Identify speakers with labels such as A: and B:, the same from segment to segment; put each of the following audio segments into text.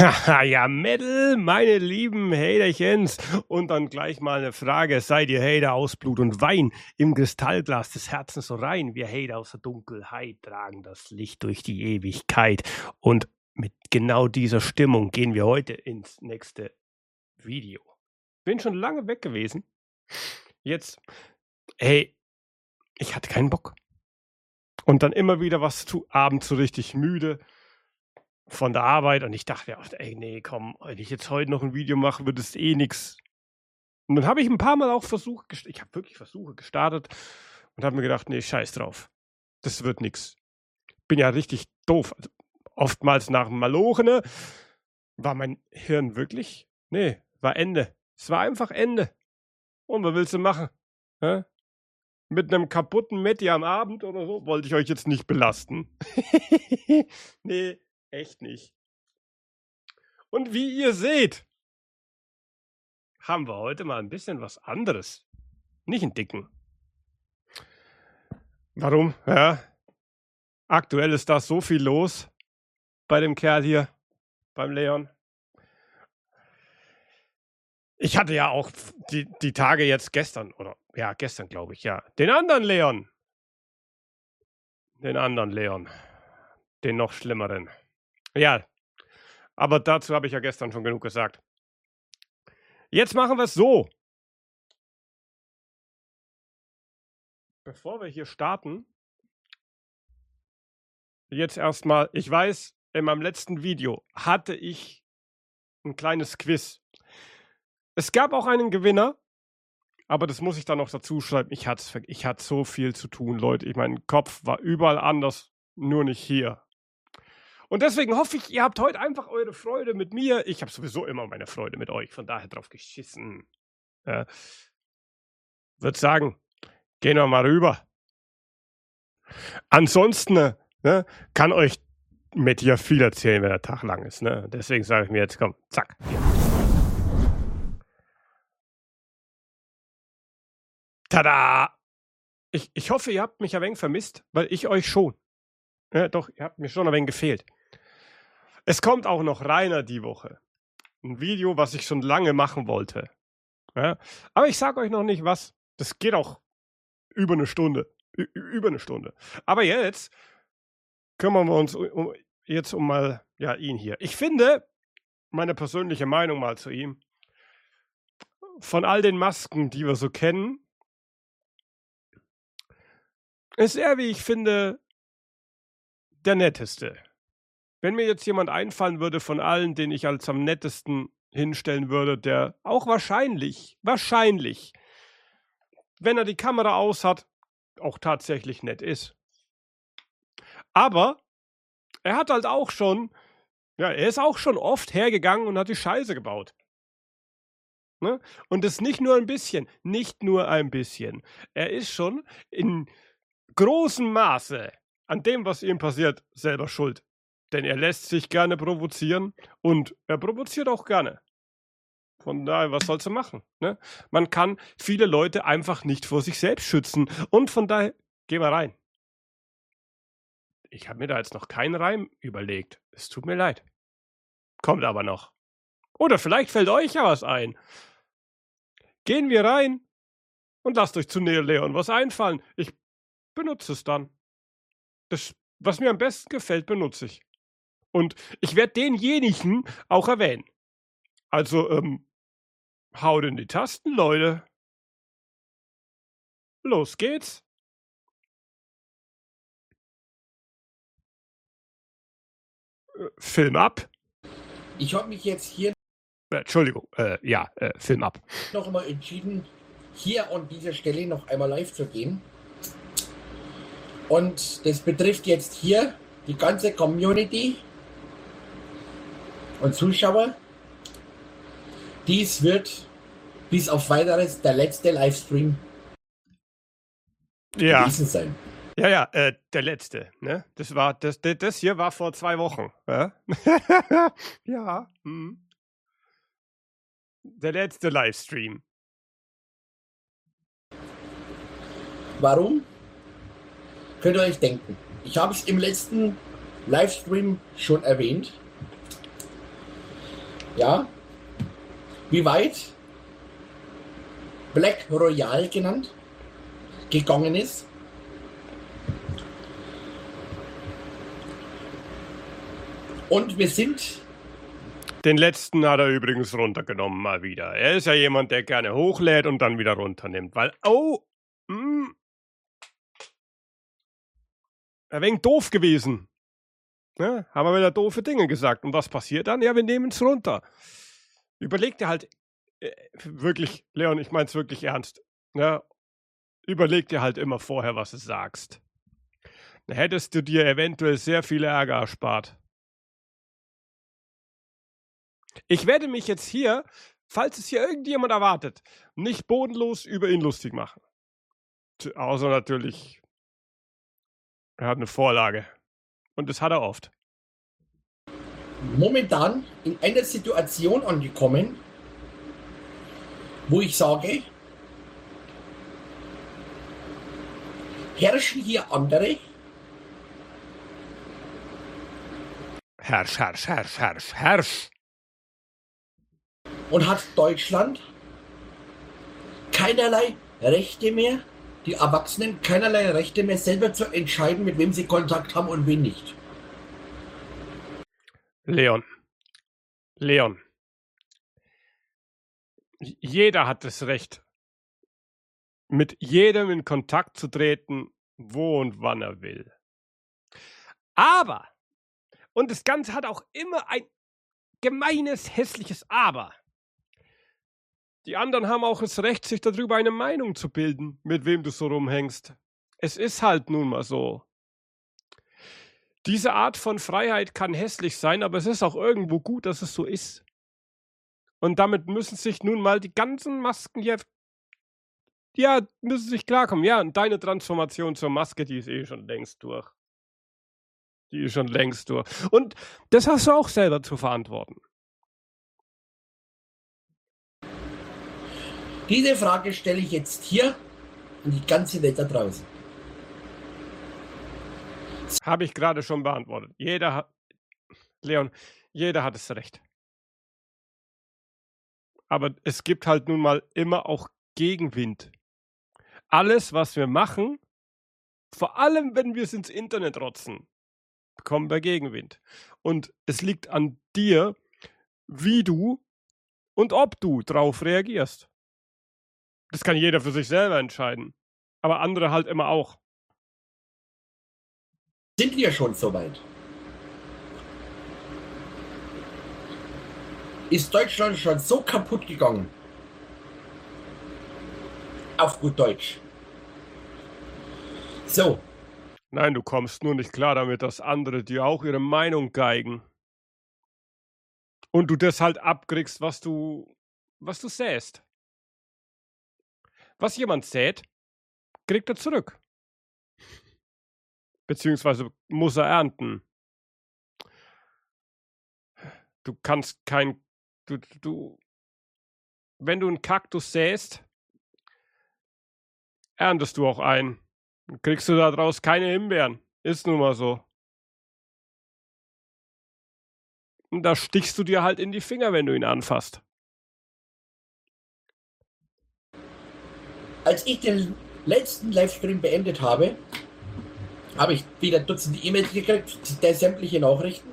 A: Ja, Mädel, meine lieben Haterchens. Und dann gleich mal eine Frage. Seid ihr Hater aus Blut und Wein im Kristallglas des Herzens so rein? Wir Hater aus der Dunkelheit tragen das Licht durch die Ewigkeit. Und mit genau dieser Stimmung gehen wir heute ins nächste Video. Bin schon lange weg gewesen. Jetzt, hey, ich hatte keinen Bock. Und dann immer wieder was zu, abends so richtig müde von der Arbeit. Und ich dachte, ey, nee, komm, wenn ich jetzt heute noch ein Video mache, wird es eh nix. Und dann habe ich ein paar Mal auch ich habe wirklich Versuche gestartet und habe mir gedacht, nee, scheiß drauf. Das wird nix. Bin ja richtig doof. Also, oftmals nach dem Malochene war mein Hirn wirklich, nee, war Ende. Es war einfach Ende. Und was willst du machen? Hä? Mit einem kaputten Metti am Abend oder so wollte ich euch jetzt nicht belasten. Nee, echt nicht. Und wie ihr seht, haben wir heute mal ein bisschen was anderes. Nicht einen dicken. Warum? Ja. Aktuell ist da so viel los bei dem Kerl hier, beim Leon. Ich hatte ja auch die Tage jetzt gestern, oder ja, gestern glaube ich, ja. Den anderen Leon. Den noch schlimmeren. Ja, aber dazu habe ich ja gestern schon genug gesagt. Jetzt machen wir es so. Bevor wir hier starten, jetzt erstmal, ich weiß, in meinem letzten Video hatte ich ein kleines Quiz. Es gab auch einen Gewinner, aber das muss ich dann noch dazu schreiben. Ich hatte so viel zu tun, Leute. Mein Kopf war überall anders, nur nicht hier. Und deswegen hoffe ich, ihr habt heute einfach eure Freude mit mir. Ich habe sowieso immer meine Freude mit euch, von daher drauf geschissen. Würde sagen, gehen wir mal rüber. Ansonsten kann euch Matthias viel erzählen, wenn der Tag lang ist. Ne? Deswegen sage ich mir jetzt, komm, zack. Tada! Ich hoffe, ihr habt mich ein wenig vermisst, weil ich euch schon. Ja, doch, ihr habt mir schon ein wenig gefehlt. Es kommt auch noch Rainer die Woche. Ein Video, was ich schon lange machen wollte. Ja? Aber ich sage euch noch nicht was. Das geht auch über eine Stunde. Über eine Stunde. Aber jetzt kümmern wir uns um mal ihn hier. Ich finde, meine persönliche Meinung mal zu ihm, von all den Masken, die wir so kennen, ist er, wie ich finde, der netteste. Wenn mir jetzt jemand einfallen würde von allen, den ich als am nettesten hinstellen würde, der auch wahrscheinlich, wenn er die Kamera aus hat, auch tatsächlich nett ist. Aber er hat halt auch schon, er ist auch schon oft hergegangen und hat die Scheiße gebaut. Ne? Und das nicht nur ein bisschen. Er ist schon in großem Maße an dem, was ihm passiert, selber schuld. Denn er lässt sich gerne provozieren und er provoziert auch gerne. Von daher, was sollst du machen? Ne? Man kann viele Leute einfach nicht vor sich selbst schützen. Und von daher, geh mal rein. Ich habe mir da jetzt noch keinen Reim überlegt. Es tut mir leid. Kommt aber noch. Oder vielleicht fällt euch ja was ein. Gehen wir rein und lasst euch zu Leon was einfallen. Ich benutze es dann. Das, was mir am besten gefällt, benutze ich. Und ich werde denjenigen auch erwähnen. Also, haut in die Tasten, Leute. Los geht's. Film ab.
B: Ich habe mich jetzt hier
A: Entschuldigung, Film ab.
B: noch einmal entschieden, hier an dieser Stelle noch einmal live zu gehen. Und das betrifft jetzt hier die ganze Community und Zuschauer. Dies wird bis auf weiteres der letzte Livestream gewesen sein.
A: Ja, der letzte, ne? Das hier war vor 2 Wochen. Ja, ja. Der letzte Livestream.
B: Warum? Könnt ihr euch denken. Ich habe es im letzten Livestream schon erwähnt. ja, wie weit Black Royale genannt gegangen ist. Und wir sind...
A: Den letzten hat er übrigens runtergenommen mal wieder. Er ist ja jemand, der gerne hochlädt und dann wieder runternimmt, weil, ein wenig doof gewesen. Ja, haben wir wieder doofe Dinge gesagt. Und was passiert dann? Ja, wir nehmen es runter. Überleg dir halt, wirklich, Leon, ich meine es wirklich ernst. Ja, überleg dir halt immer vorher, was du sagst. Dann hättest du dir eventuell sehr viel Ärger erspart. Ich werde mich jetzt hier, falls es hier irgendjemand erwartet, nicht bodenlos über ihn lustig machen. Außer natürlich, er hat eine Vorlage. Und das hat er oft.
B: Momentan in einer Situation angekommen, wo ich sage, herrschen hier andere?
A: Herrsch.
B: Und hat Deutschland keinerlei Rechte mehr, die Erwachsenen keinerlei Rechte mehr, selber zu entscheiden, mit wem sie Kontakt haben und wen nicht.
A: Leon. Jeder hat das Recht, mit jedem in Kontakt zu treten, wo und wann er will. Aber, und das Ganze hat auch immer ein gemeines, hässliches Aber. Die anderen haben auch das Recht, sich darüber eine Meinung zu bilden, mit wem du so rumhängst. Es ist halt nun mal so. Diese Art von Freiheit kann hässlich sein, aber es ist auch irgendwo gut, dass es so ist. Und damit müssen sich nun mal die ganzen Masken hier, ja, müssen sich klarkommen. Ja, und deine Transformation zur Maske, die ist schon längst durch. Und das hast du auch selber zu verantworten.
B: Diese Frage stelle ich jetzt hier in die ganze Welt da draußen.
A: Habe ich gerade schon beantwortet. Leon, jeder hat das Recht. Aber es gibt halt nun mal immer auch Gegenwind. Alles, was wir machen, vor allem wenn wir es ins Internet rotzen, bekommen wir Gegenwind. Und es liegt an dir, wie du und ob du drauf reagierst. Das kann jeder für sich selber entscheiden. Aber andere halt immer auch.
B: Sind wir schon soweit? Ist Deutschland schon so kaputt gegangen? Auf gut Deutsch. So.
A: Nein, du kommst nur nicht klar damit, dass andere dir auch ihre Meinung geigen. Und du das halt abkriegst, was du säst. Was jemand sät, kriegt er zurück. Beziehungsweise muss er ernten. Du kannst wenn du einen Kaktus säst, erntest du auch einen. Dann kriegst du daraus keine Himbeeren. Ist nun mal so. Und da stichst du dir halt in die Finger, wenn du ihn anfasst.
B: Als ich den letzten Livestream beendet habe, habe ich wieder Dutzende E-Mails gekriegt, sämtliche Nachrichten,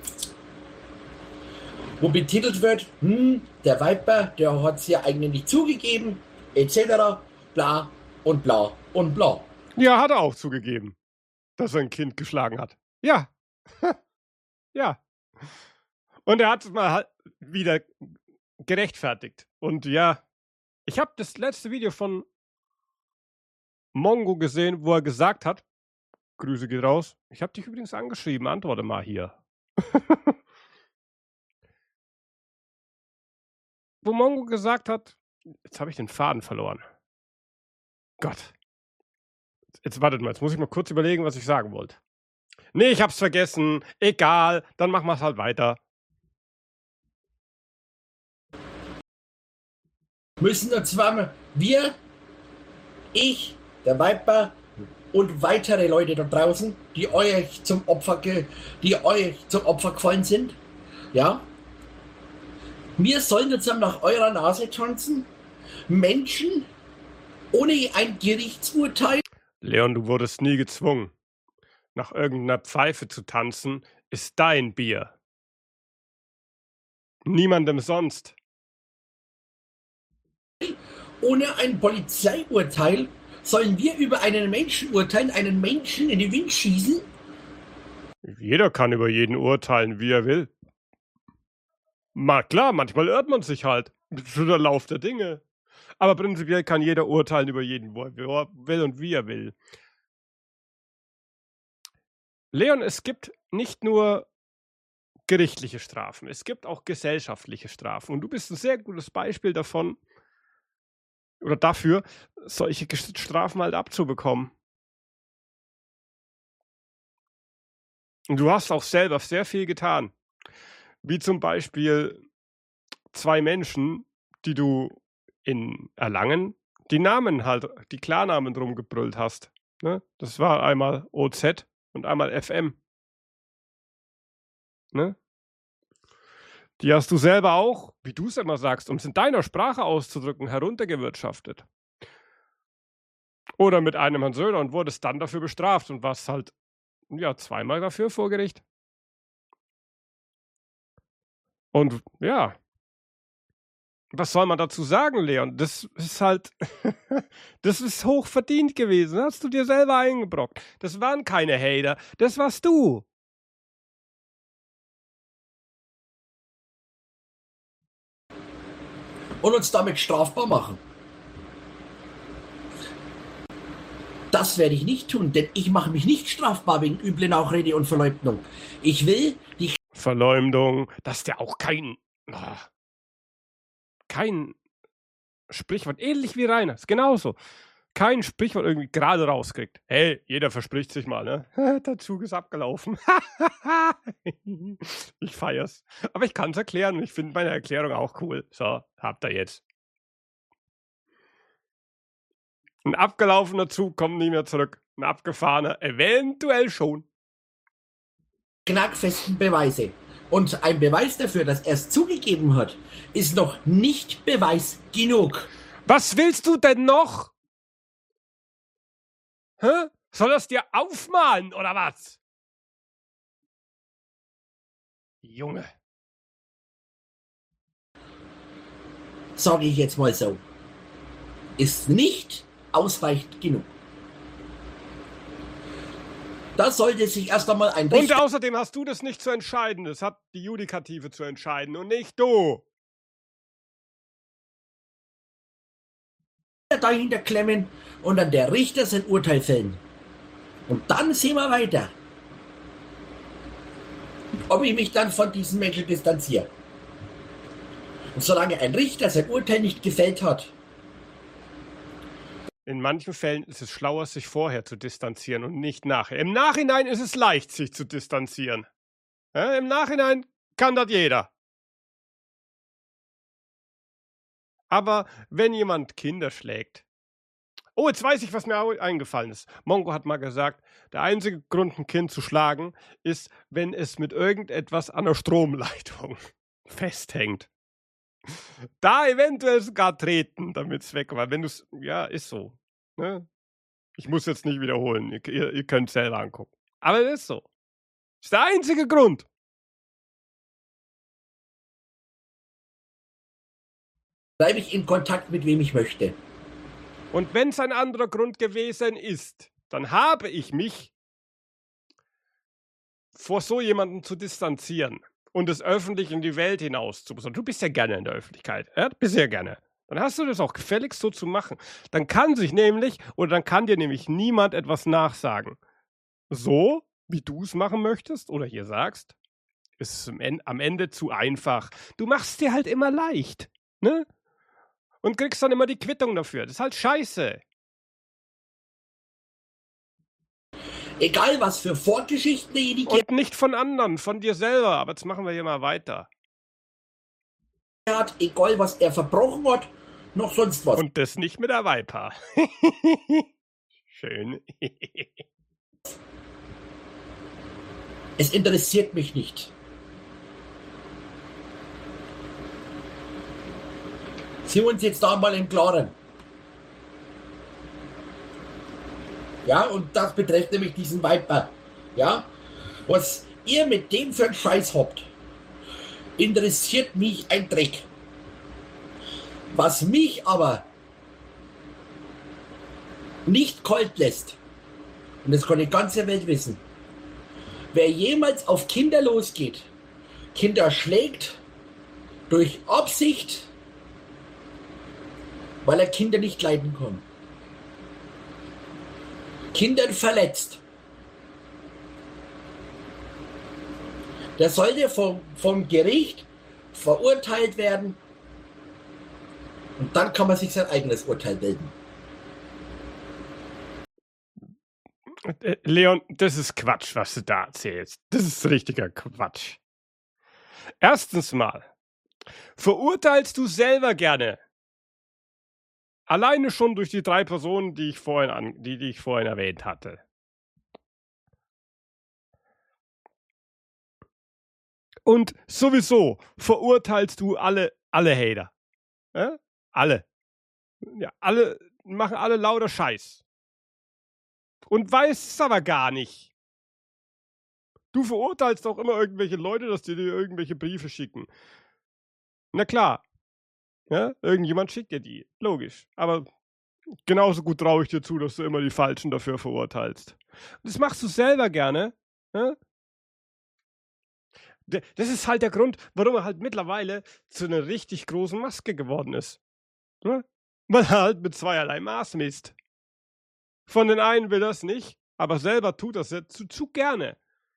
B: wo betitelt wird, der Viper, der hat es ja eigentlich nicht zugegeben, etc., bla und bla und bla.
A: Ja, hat er auch zugegeben, dass er ein Kind geschlagen hat. Ja. Ja. Und er hat es mal halt wieder gerechtfertigt. Und ja, ich habe das letzte Video von Mongo gesehen, wo er gesagt hat, Grüße geht raus, ich habe dich übrigens angeschrieben, antworte mal hier. Wo Mongo gesagt hat, jetzt habe ich den Faden verloren. Gott. Jetzt wartet mal, jetzt muss ich mal kurz überlegen, was ich sagen wollte. Nee, ich hab's vergessen. Egal, dann machen wir es halt weiter.
B: Müssen da zwar wir, ich, der Viper und weitere Leute da draußen, die euch zum Opfer gefallen sind, ja, Wir sollen jetzt nach eurer Nase tanzen? Menschen ohne ein Gerichtsurteil?
A: Leon, du wurdest nie gezwungen. Nach irgendeiner Pfeife zu tanzen, ist dein Bier. Niemandem sonst.
B: Ohne ein Polizeiurteil sollen wir über einen Menschen urteilen, einen Menschen in den Wind schießen?
A: Jeder kann über jeden urteilen, wie er will. Klar, manchmal irrt man sich halt. Das ist der Lauf der Dinge. Aber prinzipiell kann jeder urteilen über jeden, wo er will und wie er will. Leon, es gibt nicht nur gerichtliche Strafen, es gibt auch gesellschaftliche Strafen. Und du bist ein sehr gutes Beispiel davon, oder dafür, solche Strafen halt abzubekommen. Und du hast auch selber sehr viel getan. Wie zum Beispiel 2 Menschen, die du in Erlangen die Namen halt, die Klarnamen drum gebrüllt hast. Ne? Das war einmal OZ und einmal FM. Ne? Die hast du selber auch, wie du es immer sagst, um es in deiner Sprache auszudrücken, heruntergewirtschaftet. Oder mit einem Herrn Söder und wurdest dann dafür bestraft und warst halt, ja, 2-mal dafür vor Gericht. Und ja, was soll man dazu sagen, Leon? Das ist halt, das ist hoch verdient gewesen. Hast du dir selber eingebrockt. Das waren keine Hater, das warst du.
B: Und uns damit strafbar machen. Das werde ich nicht tun, denn ich mache mich nicht strafbar wegen üble Nachrede und Verleumdung. Ich will die
A: Verleumdung, das ist ja auch kein Sprichwort, ähnlich wie Rainer, ist genauso. Kein Sprichwort irgendwie gerade rauskriegt. Hey, jeder verspricht sich mal, ne? Der Zug ist abgelaufen. Ich feier's. Aber ich kann's erklären. Ich finde meine Erklärung auch cool. So, habt ihr jetzt. Ein abgelaufener Zug kommt nie mehr zurück. Ein abgefahrener eventuell schon.
B: knackfesten Beweise. Und ein Beweis dafür, dass er es zugegeben hat, ist noch nicht Beweis genug.
A: Was willst du denn noch? Hä? Soll das dir aufmalen, oder was? Junge.
B: Sage ich jetzt mal so. Ist nicht ausreichend genug. Da sollte sich erst einmal ein
A: Und
B: Richter
A: außerdem hast du das nicht zu entscheiden. Das hat die Judikative zu entscheiden und nicht du.
B: dahinter klemmen und dann der Richter sein Urteil fällen. Und dann sehen wir weiter, ob ich mich dann von diesen Menschen distanziere. Und solange ein Richter sein Urteil nicht gefällt hat,
A: in manchen Fällen ist es schlauer, sich vorher zu distanzieren und nicht nachher. Im Nachhinein ist es leicht, sich zu distanzieren. Ja, im Nachhinein kann das jeder. Aber wenn jemand Kinder schlägt. Oh, jetzt weiß ich, was mir eingefallen ist. Mongo hat mal gesagt, der einzige Grund, ein Kind zu schlagen, ist, wenn es mit irgendetwas an der Stromleitung festhängt. Da eventuell sogar treten, damit es weg war. Wenn du es, ja, ist so. Ne? Ich muss jetzt nicht wiederholen. Ihr könnt es selber angucken. Aber es ist so. Ist der einzige Grund.
B: bleibe ich in Kontakt mit wem ich möchte.
A: Und wenn es ein anderer Grund gewesen ist, dann habe ich mich vor so jemandem zu distanzieren und es öffentlich in die Welt hinaus zu besorgen. Du bist ja gerne in der Öffentlichkeit. Ja? Bist ja gerne. Dann hast du das auch gefälligst so zu machen. Dann kann dir nämlich niemand etwas nachsagen. So, wie du es machen möchtest oder hier sagst, ist es am Ende zu einfach. Du machst es dir halt immer leicht. Ne? Und kriegst dann immer die Quittung dafür. Das ist halt scheiße.
B: Egal was für Vorgeschichten derjenige
A: Und nicht von anderen, von dir selber. Aber jetzt machen wir hier mal weiter.
B: hat, egal was er verbrochen hat, noch sonst was.
A: Und das nicht mit der Viper. Schön.
B: Es interessiert mich nicht. Sind wir uns jetzt da mal im Klaren? Ja, und das betrifft nämlich diesen Viper. Ja, was ihr mit dem für einen Scheiß habt, interessiert mich ein Dreck. Was mich aber nicht kalt lässt, und das kann die ganze Welt wissen, wer jemals auf Kinder losgeht, Kinder schlägt, durch Absicht, weil er Kinder nicht leiden kann, Kindern verletzt, der sollte vom Gericht verurteilt werden und dann kann man sich sein eigenes Urteil bilden.
A: Leon, das ist Quatsch, was du da erzählst. Das ist richtiger Quatsch. Erstens mal, verurteilst du selber gerne. Alleine schon durch die 3 Personen, die ich vorhin erwähnt hatte. Und sowieso verurteilst du alle Hater. Ja? Alle. Ja, machen alle lauter Scheiß. Und weißt es aber gar nicht. Du verurteilst auch immer irgendwelche Leute, dass die dir irgendwelche Briefe schicken. Na klar. Ja, irgendjemand schickt dir die. Logisch. Aber genauso gut traue ich dir zu, dass du immer die Falschen dafür verurteilst. Und das machst du selber gerne. Ja? Das ist halt der Grund, warum er halt mittlerweile zu einer richtig großen Maske geworden ist. Ja? Weil er halt mit zweierlei Maß misst. Von den einen will er es nicht, aber selber tut das ja zu gerne.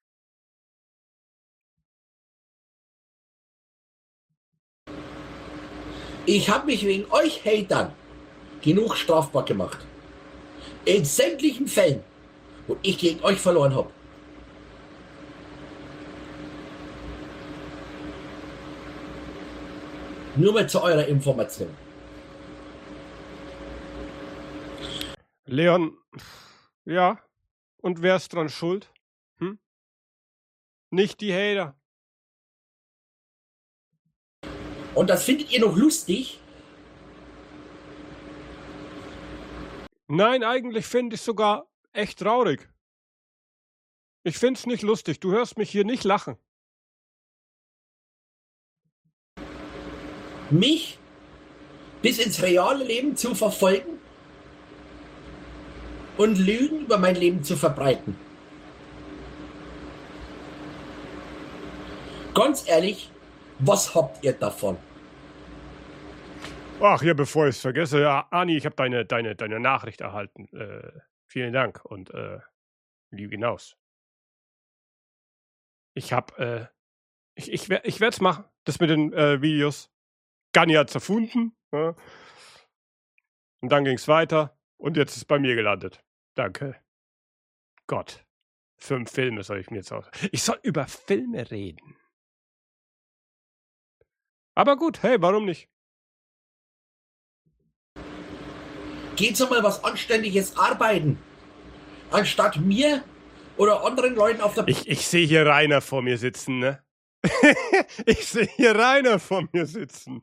B: Ich habe mich wegen euch Hatern genug strafbar gemacht. In sämtlichen Fällen, wo ich gegen euch verloren habe. Nur mal zu eurer Information.
A: Leon, ja, und wer ist dran schuld? Hm? Nicht die Hater.
B: Und das findet ihr noch lustig?
A: Nein, eigentlich finde ich sogar echt traurig. Ich finde es nicht lustig. Du hörst mich hier nicht lachen.
B: Mich bis ins reale Leben zu verfolgen und Lügen über mein Leben zu verbreiten. Ganz ehrlich, was habt ihr davon?
A: Ach ja, bevor ich es vergesse, ja, Ani, ich habe deine Nachricht erhalten. Vielen Dank und liebe hinaus. Ich werde es machen, das mit den Videos. Ganni hat's erfunden. Ja. Und dann ging es weiter und jetzt ist es bei mir gelandet. Danke. Gott. 5 Filme soll ich mir jetzt aus. Ich soll über Filme reden. Aber gut, hey, warum nicht?
B: Geht so mal was Anständiges arbeiten, anstatt mir oder anderen Leuten auf der...
A: Ich sehe hier Rainer vor mir sitzen, ne? Ich sehe hier Rainer vor mir sitzen.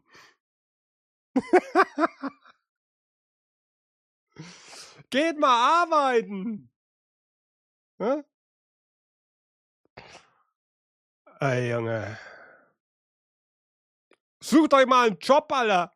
A: Geht mal arbeiten. Hä? Ey, Junge. Sucht euch mal einen Job, Alter.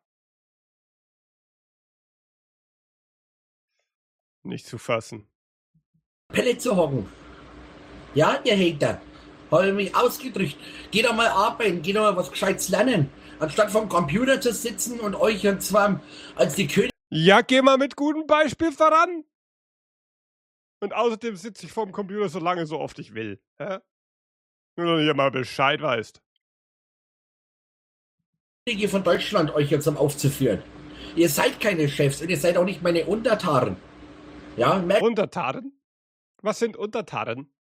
A: Nicht zu fassen.
B: Pelle zu hocken. Ja, ihr Hater. Habe ich mich ausgedrückt. Geht doch mal arbeiten, geht doch mal was Gescheites lernen. Anstatt vom Computer zu sitzen und euch und zwar als die König...
A: Ja, geh mal mit gutem Beispiel voran. Und außerdem sitze ich vorm Computer so lange, so oft ich will. Hä? Nur, dass ihr mal Bescheid weißt.
B: von Deutschland euch jetzt aufzuführen. Ihr seid keine Chefs und ihr seid auch nicht meine Untertanen. Ja, merkt
A: Untertanen? Was sind Untertanen?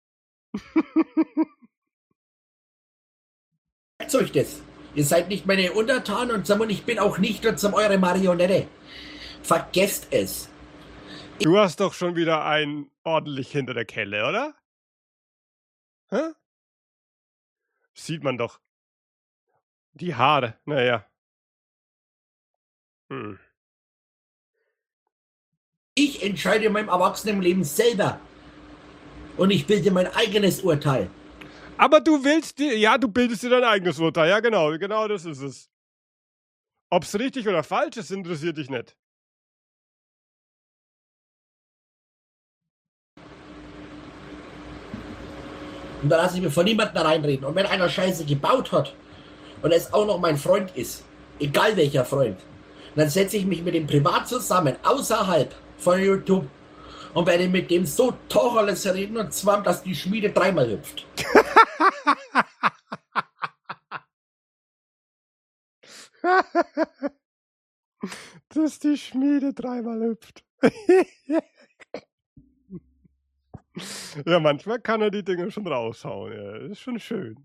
B: euch das. Ihr seid nicht meine Untertanen und ich bin auch nicht eure Marionette. Vergesst es.
A: Du hast doch schon wieder einen ordentlich hinter der Kelle, oder? Hä? Sieht man doch. Die Haare, naja. Hm.
B: Ich entscheide in meinem Erwachsenenleben selber. Und ich bilde mein eigenes Urteil.
A: Aber du bildest dir dein eigenes Urteil. Ja, genau das ist es. Ob es richtig oder falsch ist, interessiert dich nicht.
B: Und da lasse ich mir von niemandem reinreden. Und wenn einer Scheiße gebaut hat und es auch noch mein Freund ist, egal welcher Freund, dann setze ich mich mit dem privat zusammen, außerhalb von YouTube, und werde mit dem so Tacheles reden, und zwar, dass die Schmiede dreimal hüpft.
A: Dass die Schmiede dreimal hüpft. Ja, manchmal kann er die Dinge schon raushauen. Ja, ist schon schön.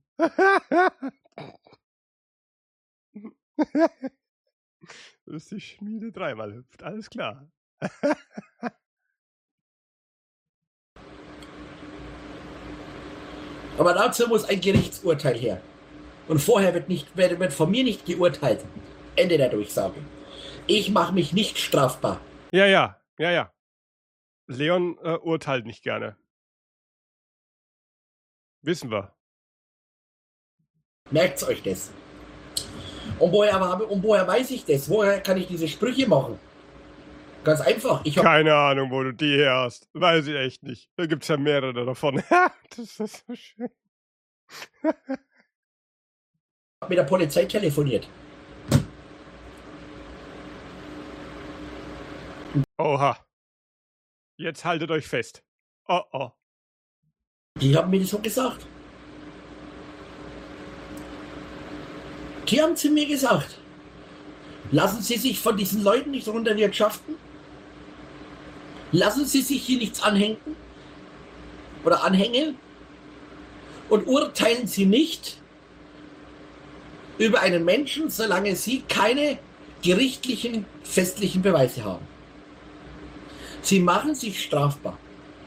A: Dass die Schmiede dreimal hüpft, alles klar.
B: Aber dazu muss ein Gerichtsurteil her. Und vorher wird von mir nicht geurteilt. Ende der Durchsage. Ich mache mich nicht strafbar.
A: Ja. Leon urteilt nicht gerne. Wissen wir.
B: Merkt's euch das. Und woher weiß ich das? Woher kann ich diese Sprüche machen? Ganz einfach.
A: Keine Ahnung, wo du die her hast. Weiß ich echt nicht. Da gibt's ja mehrere davon. Das ist so schön.
B: Ich habe mit der Polizei telefoniert.
A: Oha. Jetzt haltet euch fest. Oh.
B: Die haben mir das so gesagt. Die haben zu mir gesagt, lassen Sie sich von diesen Leuten nicht runterwirtschaften. Lassen Sie sich hier nichts anhängen oder anhängen und urteilen Sie nicht über einen Menschen, solange Sie keine gerichtlichen, festlichen Beweise haben. Sie machen sich strafbar.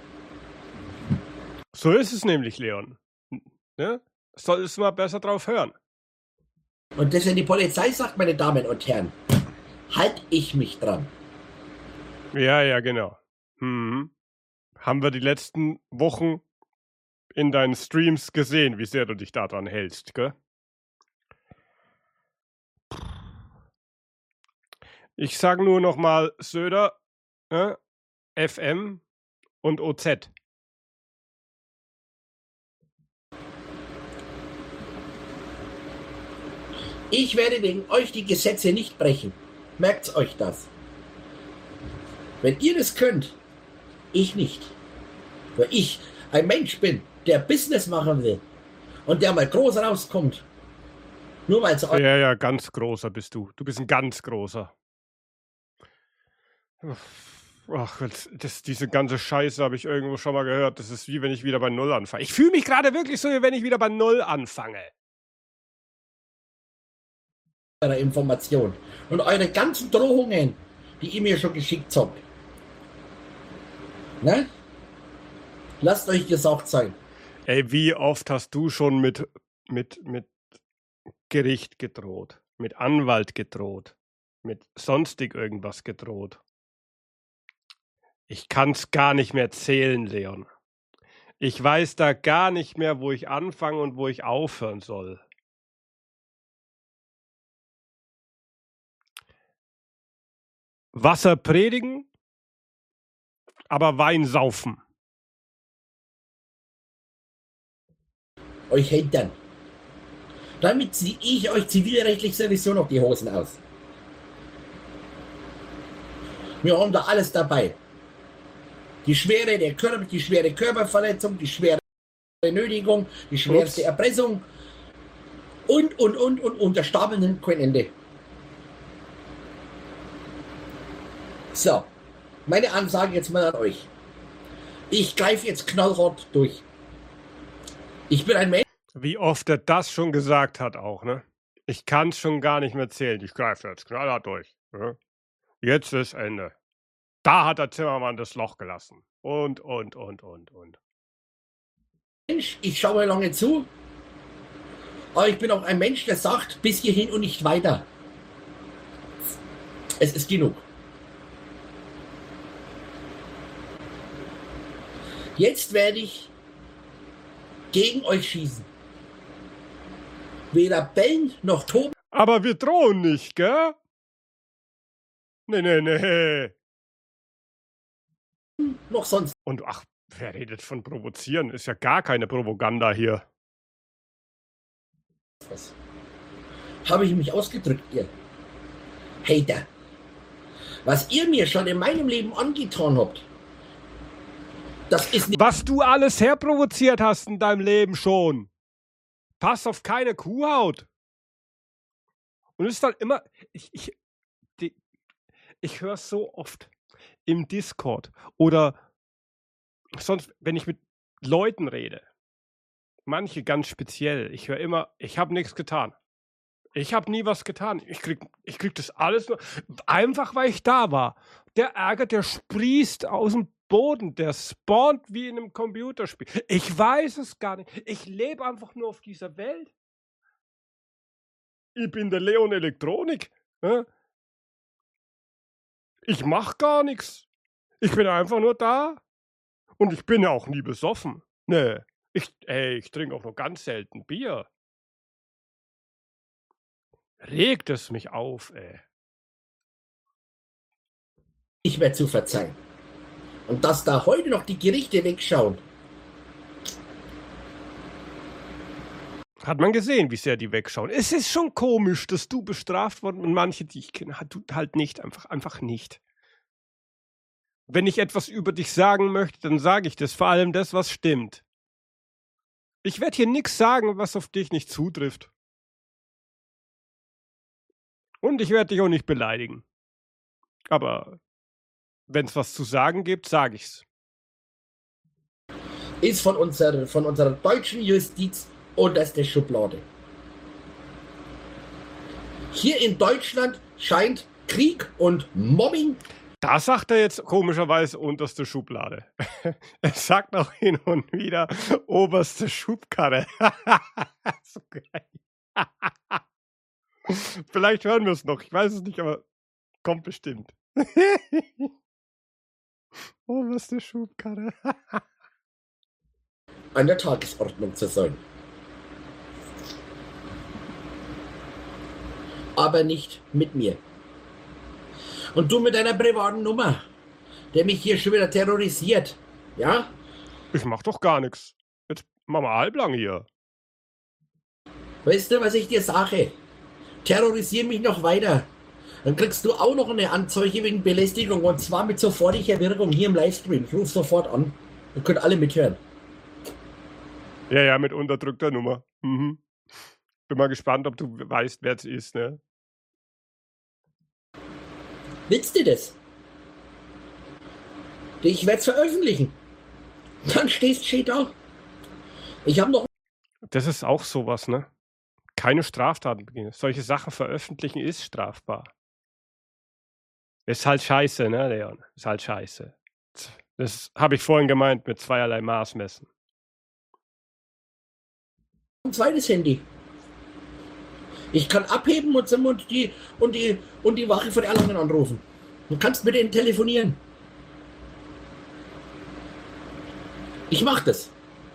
A: So ist es nämlich, Leon. Ne? Solltest du mal besser drauf hören.
B: Und das, wenn die Polizei sagt, meine Damen und Herren, halt ich mich dran.
A: Ja, genau. Haben wir die letzten Wochen in deinen Streams gesehen, wie sehr du dich daran hältst, gell? Ich sage nur nochmal Söder, FM und OZ.
B: Ich werde wegen euch die Gesetze nicht brechen. Merkt euch das. Wenn ihr das könnt, ich nicht. Weil ich ein Mensch bin, der Business machen will und der mal groß rauskommt. Nur weil es euch...
A: Ja, ganz großer bist du. Du bist ein ganz großer. Ach, diese ganze Scheiße habe ich irgendwo schon mal gehört. Das ist wie wenn ich wieder bei Null anfange. Ich fühle mich gerade wirklich so, wie wenn ich wieder bei Null anfange.
B: Eure Information und eure ganzen Drohungen, die ihr mir schon geschickt habt. Ne? Lasst euch gesagt sein.
A: Ey, wie oft hast du schon mit Gericht gedroht, mit Anwalt gedroht, mit sonstig irgendwas gedroht? Ich kann's gar nicht mehr zählen, Leon. Ich weiß da gar nicht mehr, wo ich anfangen und wo ich aufhören soll. Wasser predigen, aber Wein saufen.
B: Euch hintern. Damit ziehe ich euch zivilrechtlich sowieso noch die Hosen aus. Wir haben da alles dabei. Die schwere Körperverletzung, die schwere Nötigung, die schwerste Erpressung und der Stapel nimmt kein Ende. So, meine Ansage jetzt mal an euch. Ich greife jetzt knallhart durch. Ich bin ein Mensch.
A: Wie oft er das schon gesagt hat auch, ne? Ich kann es schon gar nicht mehr zählen. Ich greife jetzt knallhart durch. Ne? Jetzt ist Ende. Da hat der Zimmermann das Loch gelassen. Und.
B: Mensch, ich schaue lange zu. Aber ich bin auch ein Mensch, der sagt, bis hierhin und nicht weiter. Es ist genug. Jetzt werde ich gegen euch schießen. Weder bellen noch toben.
A: Aber wir drohen nicht, gell? Nee.
B: Noch sonst.
A: Und ach, wer redet von provozieren? Ist ja gar keine Propaganda hier.
B: Was? Habe ich mich ausgedrückt, ihr Hater? Was ihr mir schon in meinem Leben angetan habt, das ist nicht...
A: Was du alles herprovoziert hast in deinem Leben schon. Pass auf keine Kuhhaut. Und es ist dann immer... Ich höre es so oft im Discord oder sonst, wenn ich mit Leuten rede. Manche ganz speziell. Ich höre immer, ich habe nichts getan. Ich habe nie was getan. Ich krieg das alles nur, einfach weil ich da war. Der Ärger, der sprießt aus dem Boden, der spawnt wie in einem Computerspiel. Ich weiß es gar nicht. Ich lebe einfach nur auf dieser Welt. Ich bin der Leon Elektronik. Ich mach gar nichts. Ich bin einfach nur da. Und ich bin ja auch nie besoffen. Nee. Ich trinke auch nur ganz selten Bier. Regt es mich auf, ey.
B: Nicht mehr zu verzeihen. Und dass da heute noch die Gerichte wegschauen.
A: Hat man gesehen, wie sehr die wegschauen. Es ist schon komisch, dass du bestraft worden und manche, die ich kenne, halt nicht. Einfach nicht. Wenn ich etwas über dich sagen möchte, dann sage ich das. Vor allem das, was stimmt. Ich werde hier nichts sagen, was auf dich nicht zutrifft. Und ich werde dich auch nicht beleidigen. Aber wenn es was zu sagen gibt, sage ich's.
B: Ist von unserer deutschen Justiz unterste Schublade. Hier in Deutschland scheint Krieg und Mobbing...
A: Da sagt er jetzt komischerweise unterste Schublade. Er sagt auch hin und wieder oberste Schubkarre. So geil. Vielleicht hören wir es noch. Ich weiß es nicht, aber kommt bestimmt. Oberste Schubkarre.
B: an der Tagesordnung zu sein. Aber nicht mit mir. Und du mit deiner privaten Nummer, der mich hier schon wieder terrorisiert, ja?
A: Ich mach doch gar nichts. Jetzt mach mal halblang hier.
B: Weißt du, was ich dir sage? Terrorisier mich noch weiter. Dann kriegst du auch noch eine Anzeige wegen Belästigung und zwar mit sofortiger Wirkung hier im Livestream. Ich rufe sofort an. Ihr könnt alle mithören.
A: Ja, mit unterdrückter Nummer. Mhm. Bin mal gespannt, ob du weißt, wer es ist, ne?
B: Willst du das? Ich werde es veröffentlichen. Dann stehst du da. Ich habe noch...
A: Das ist auch sowas, ne? Keine Straftaten begehen. Solche Sachen veröffentlichen ist strafbar. Ist halt scheiße, ne, Leon? Ist halt scheiße. Das habe ich vorhin gemeint mit zweierlei Maß messen.
B: ein zweites Handy. Ich kann abheben und die Wache von Erlangen anrufen. Du kannst mit denen telefonieren. Ich mach das.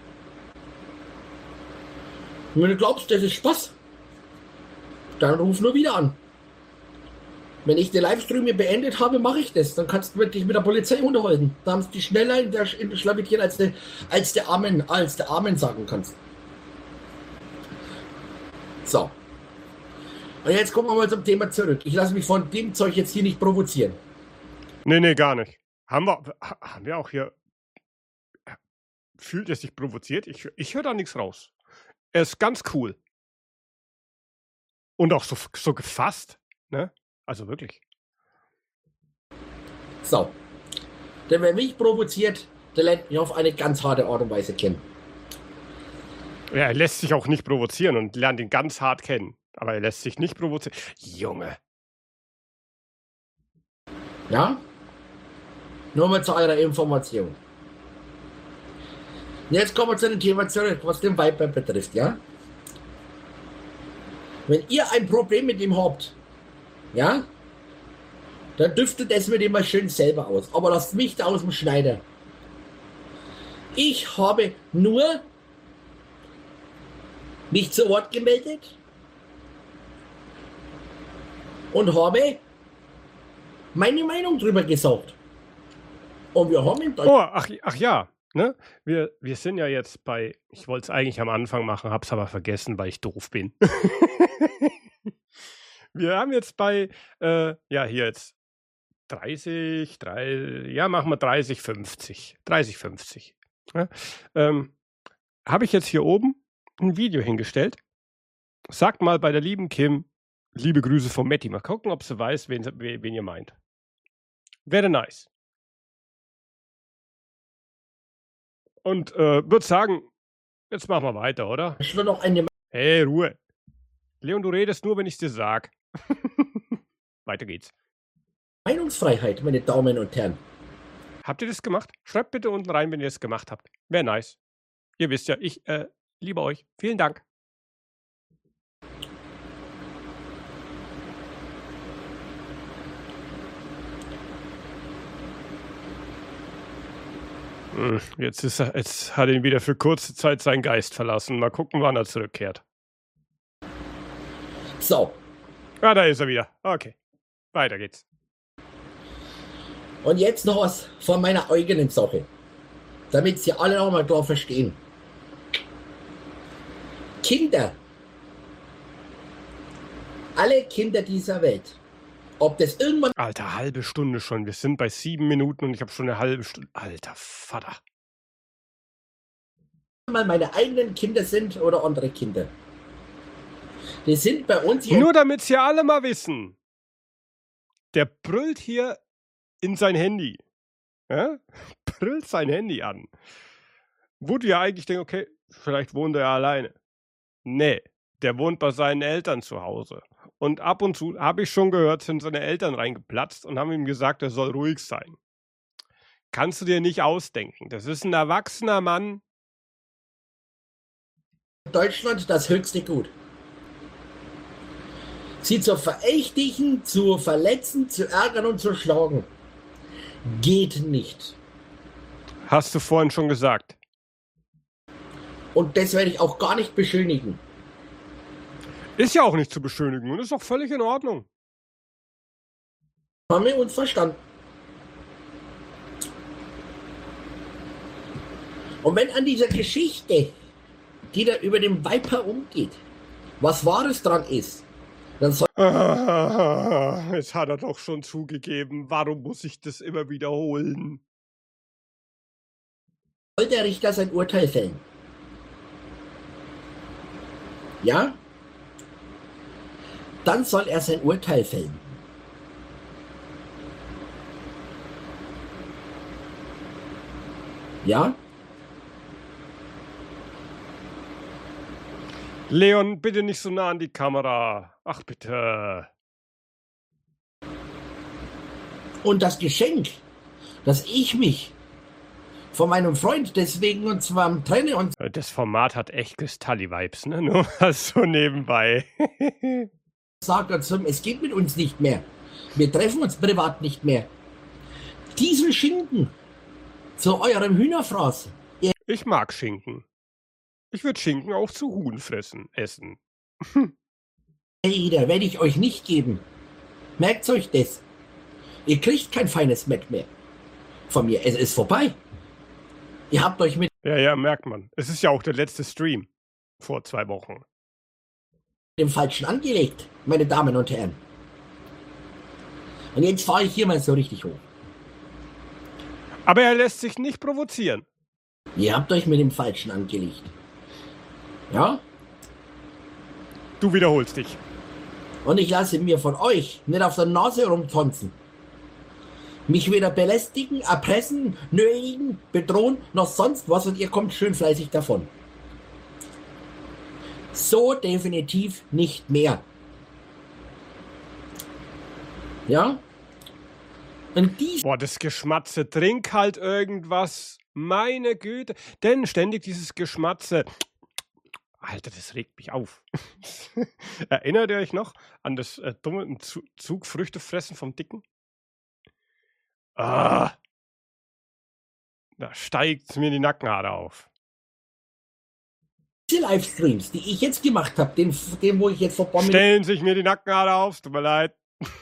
B: Und wenn du glaubst, das ist Spaß, dann ruf nur wieder an. Wenn ich den Livestream beendet habe, mache ich das. Dann kannst du dich mit der Polizei unterhalten. Da haben sie dich schneller in der Schlawittchen, als der Amen sagen kannst. So. Und jetzt kommen wir mal zum Thema zurück. Ich lasse mich von dem Zeug jetzt hier nicht provozieren.
A: Nee, gar nicht. Haben wir auch hier... Fühlt er sich provoziert? Ich höre da nichts raus. Er ist ganz cool. Und auch so gefasst, ne? Also wirklich.
B: So. Denn wer mich provoziert, der lernt mich auf eine ganz harte Art und Weise kennen.
A: Ja, er lässt sich auch nicht provozieren und lernt ihn ganz hart kennen. Aber er lässt sich nicht provozieren. Junge.
B: Ja? Nur mal zu eurer Information. Jetzt kommen wir zu dem Thema zurück, was den Viper betrifft, ja? Wenn ihr ein Problem mit ihm habt, ja? Dann düftet es mir immer schön selber aus. Aber lasst mich da aus dem Schneider. Ich habe nur mich zu Wort gemeldet und habe meine Meinung drüber gesagt. Und wir haben in Deutschland.
A: Oh, ach ja, ne? Wir sind ja jetzt bei, ich wollte es eigentlich am Anfang machen, hab's aber vergessen, weil ich doof bin. Wir haben jetzt bei, ja, hier jetzt 30, ja, machen wir 30, 50. 30, 50. Ja, habe ich jetzt hier oben ein Video hingestellt. Sagt mal bei der lieben Kim, liebe Grüße von Matti. Mal gucken, ob sie weiß, wen ihr meint. Wäre nice. Und würde sagen, jetzt machen wir weiter, oder?
B: Nur noch eine
A: Hey, Ruhe. Leon, du redest nur, wenn ich es dir sag. Weiter geht's.
B: Meinungsfreiheit, meine Damen und Herren.
A: Habt ihr das gemacht? Schreibt bitte unten rein, wenn ihr es gemacht habt. Wäre nice. Ihr wisst ja, ich liebe euch. Vielen Dank. Jetzt hat ihn wieder für kurze Zeit sein Geist verlassen. Mal gucken, wann er zurückkehrt.
B: So.
A: Ah, da ist er wieder. Okay. Weiter geht's.
B: Und jetzt noch was von meiner eigenen Sache. Damit Sie alle noch mal klar verstehen. Kinder. Alle Kinder dieser Welt. Ob das irgendwann...
A: Alter, halbe Stunde schon. Wir sind bei 7 Minuten und ich habe schon eine halbe Stunde. Alter Vater.
B: mal meine eigenen Kinder sind oder andere Kinder. Die sind bei uns hier...
A: Nur damit Sie alle mal wissen. Der brüllt hier in sein Handy. Ja? Brüllt sein Handy an. Wo du ja eigentlich denkst, okay, vielleicht wohnt er alleine. Nee, der wohnt bei seinen Eltern zu Hause. Und ab und zu habe ich schon gehört, sind seine Eltern reingeplatzt und haben ihm gesagt, er soll ruhig sein. Kannst du dir nicht ausdenken. Das ist ein erwachsener Mann.
B: Deutschland das höchste Gut. Sie zu verächtlichen, zu verletzen, zu ärgern und zu schlagen. Geht nicht.
A: Hast du vorhin schon gesagt.
B: Und das werde ich auch gar nicht beschönigen.
A: Ist ja auch nicht zu beschönigen und ist doch völlig in Ordnung.
B: Haben wir uns verstanden. Und wenn an dieser Geschichte, die da über den Viper umgeht, was Wahres dran ist, dann soll...
A: Jetzt hat er doch schon zugegeben. Warum muss ich das immer wiederholen?
B: Soll der Richter sein Urteil fällen? Ja? Dann soll er sein Urteil fällen. Ja?
A: Leon, bitte nicht so nah an die Kamera. Ach, bitte.
B: Und das Geschenk, dass ich mich von meinem Freund deswegen und zwar trenne und...
A: Das Format hat echt Kristalli-Vibes, ne? Nur mal so nebenbei.
B: Sagt dazu, es geht mit uns nicht mehr. Wir treffen uns privat nicht mehr. Diesen Schinken zu eurem Hühnerfraß.
A: Ich mag Schinken. Ich würde Schinken auch zu Huhn essen.
B: Jeder werde ich euch nicht geben. Merkt euch das. Ihr kriegt kein feines Mac mehr. Von mir, es ist vorbei. Ihr habt euch mit...
A: Ja, merkt man. Es ist ja auch der letzte Stream. Vor 2 Wochen.
B: dem Falschen angelegt, meine Damen und Herren. Und jetzt fahre ich hier mal so richtig hoch.
A: Aber er lässt sich nicht provozieren.
B: Ihr habt euch mit dem Falschen angelegt. Ja?
A: Du wiederholst dich.
B: Und ich lasse mir von euch nicht auf der Nase rumtanzen. Mich weder belästigen, erpressen, nötigen, bedrohen, noch sonst was und ihr kommt schön fleißig davon. So definitiv nicht mehr. Ja? Und
A: Boah, das Geschmatze, trink halt irgendwas. Meine Güte. Denn ständig dieses Geschmatze. Alter, das regt mich auf. Erinnert ihr euch noch an das dumme Zugfrüchtefressen vom Dicken? Ah, da steigt mir die Nackenhaare auf.
B: Diese Livestreams, die ich jetzt gemacht habe, den wo ich jetzt vor paar
A: Stellen sich mir die Nackenhaare auf, tut mir leid.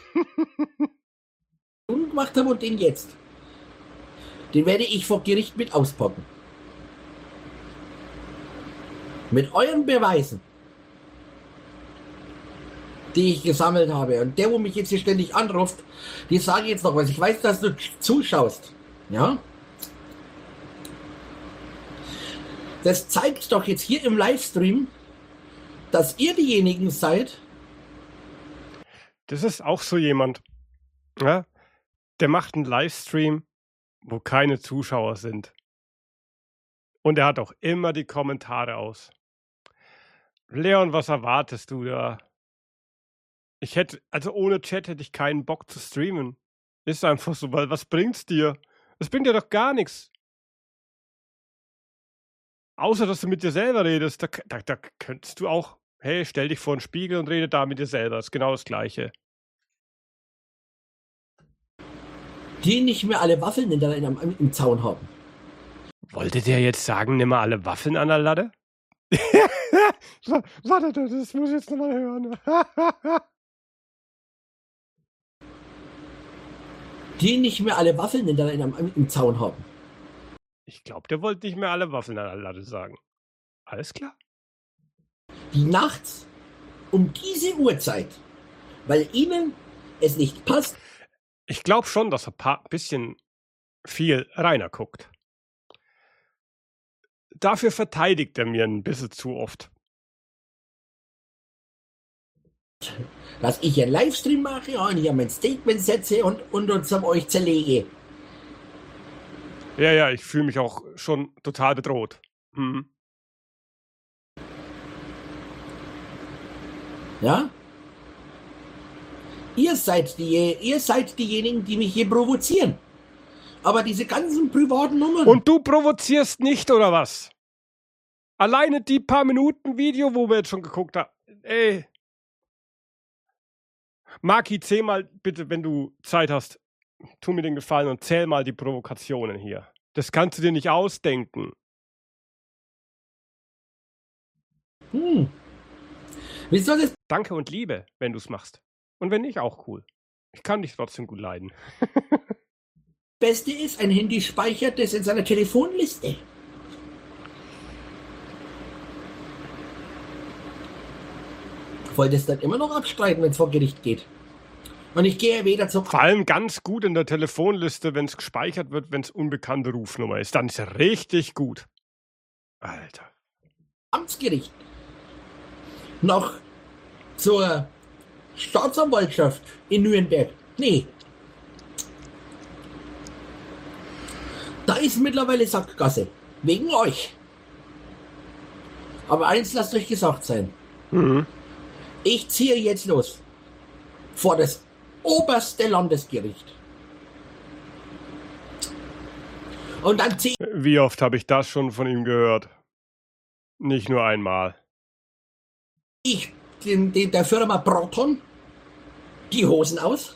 B: Minuten gemacht habe und den jetzt, den werde ich vor Gericht mit auspacken. Mit euren Beweisen, die ich gesammelt habe. Und der, wo mich jetzt hier ständig anruft, die sage jetzt noch was. Ich weiß, dass du zuschaust. Ja? Das zeigt doch jetzt hier im Livestream, dass ihr diejenigen seid.
A: Das ist auch so jemand, ja? Der macht einen Livestream, wo keine Zuschauer sind. Und er hat auch immer die Kommentare aus. Leon, was erwartest du da? Also ohne Chat hätte ich keinen Bock zu streamen. Ist einfach so, weil was bringt's dir? Das bringt dir doch gar nichts. Außer, dass du mit dir selber redest. Da könntest du auch, hey, stell dich vor den Spiegel und rede da mit dir selber. Das ist genau das Gleiche.
B: Die nicht mehr alle Waffeln im Zaun haben.
A: Wollte der jetzt sagen, nimm mal alle Waffeln an der Latte? Warte, das muss ich jetzt nochmal hören.
B: Die nicht mehr alle Waffeln im Zaun haben.
A: Ich glaube, der wollte nicht mehr alle Waffeln an der Latte sagen. Alles klar.
B: Die nachts um diese Uhrzeit, weil ihnen es nicht passt.
A: Ich glaube schon, dass er ein bisschen viel reiner guckt. Dafür verteidigt er mir ein bisschen zu oft.
B: Dass ich einen Livestream mache und hier mein Statement setze und uns euch zerlege.
A: Ja, ich fühle mich auch schon total bedroht. Hm.
B: Ja? Ihr seid diejenigen, die mich hier provozieren. Aber diese ganzen privaten Nummern.
A: Und du provozierst nicht, oder was? Alleine die paar Minuten Video, wo wir jetzt schon geguckt haben. Ey. Maki, zähl mal bitte, wenn du Zeit hast, tu mir den Gefallen und zähl mal die Provokationen hier. Das kannst du dir nicht ausdenken.
B: Wieso das
A: Danke und Liebe, wenn du es machst. Und wenn nicht, auch cool. Ich kann dich trotzdem gut leiden.
B: Beste ist, ein Handy speichert das in seiner Telefonliste. Wollt es dann immer noch abstreiten, wenn es vor Gericht geht. Und ich gehe weder zum
A: Vor allem ganz gut in der Telefonliste, wenn es gespeichert wird, wenn es unbekannte Rufnummer ist. Dann ist es richtig gut. Alter.
B: Amtsgericht. Noch zur Staatsanwaltschaft in Nürnberg. Nee. Da ist mittlerweile Sackgasse. Wegen euch. Aber eins lasst euch gesagt sein.
A: Mhm.
B: Ich ziehe jetzt los. Vor das oberste Landesgericht. Und dann ziehe
A: Wie oft habe ich das schon von ihm gehört? Nicht nur einmal.
B: ich der Firma Proton die Hosen aus.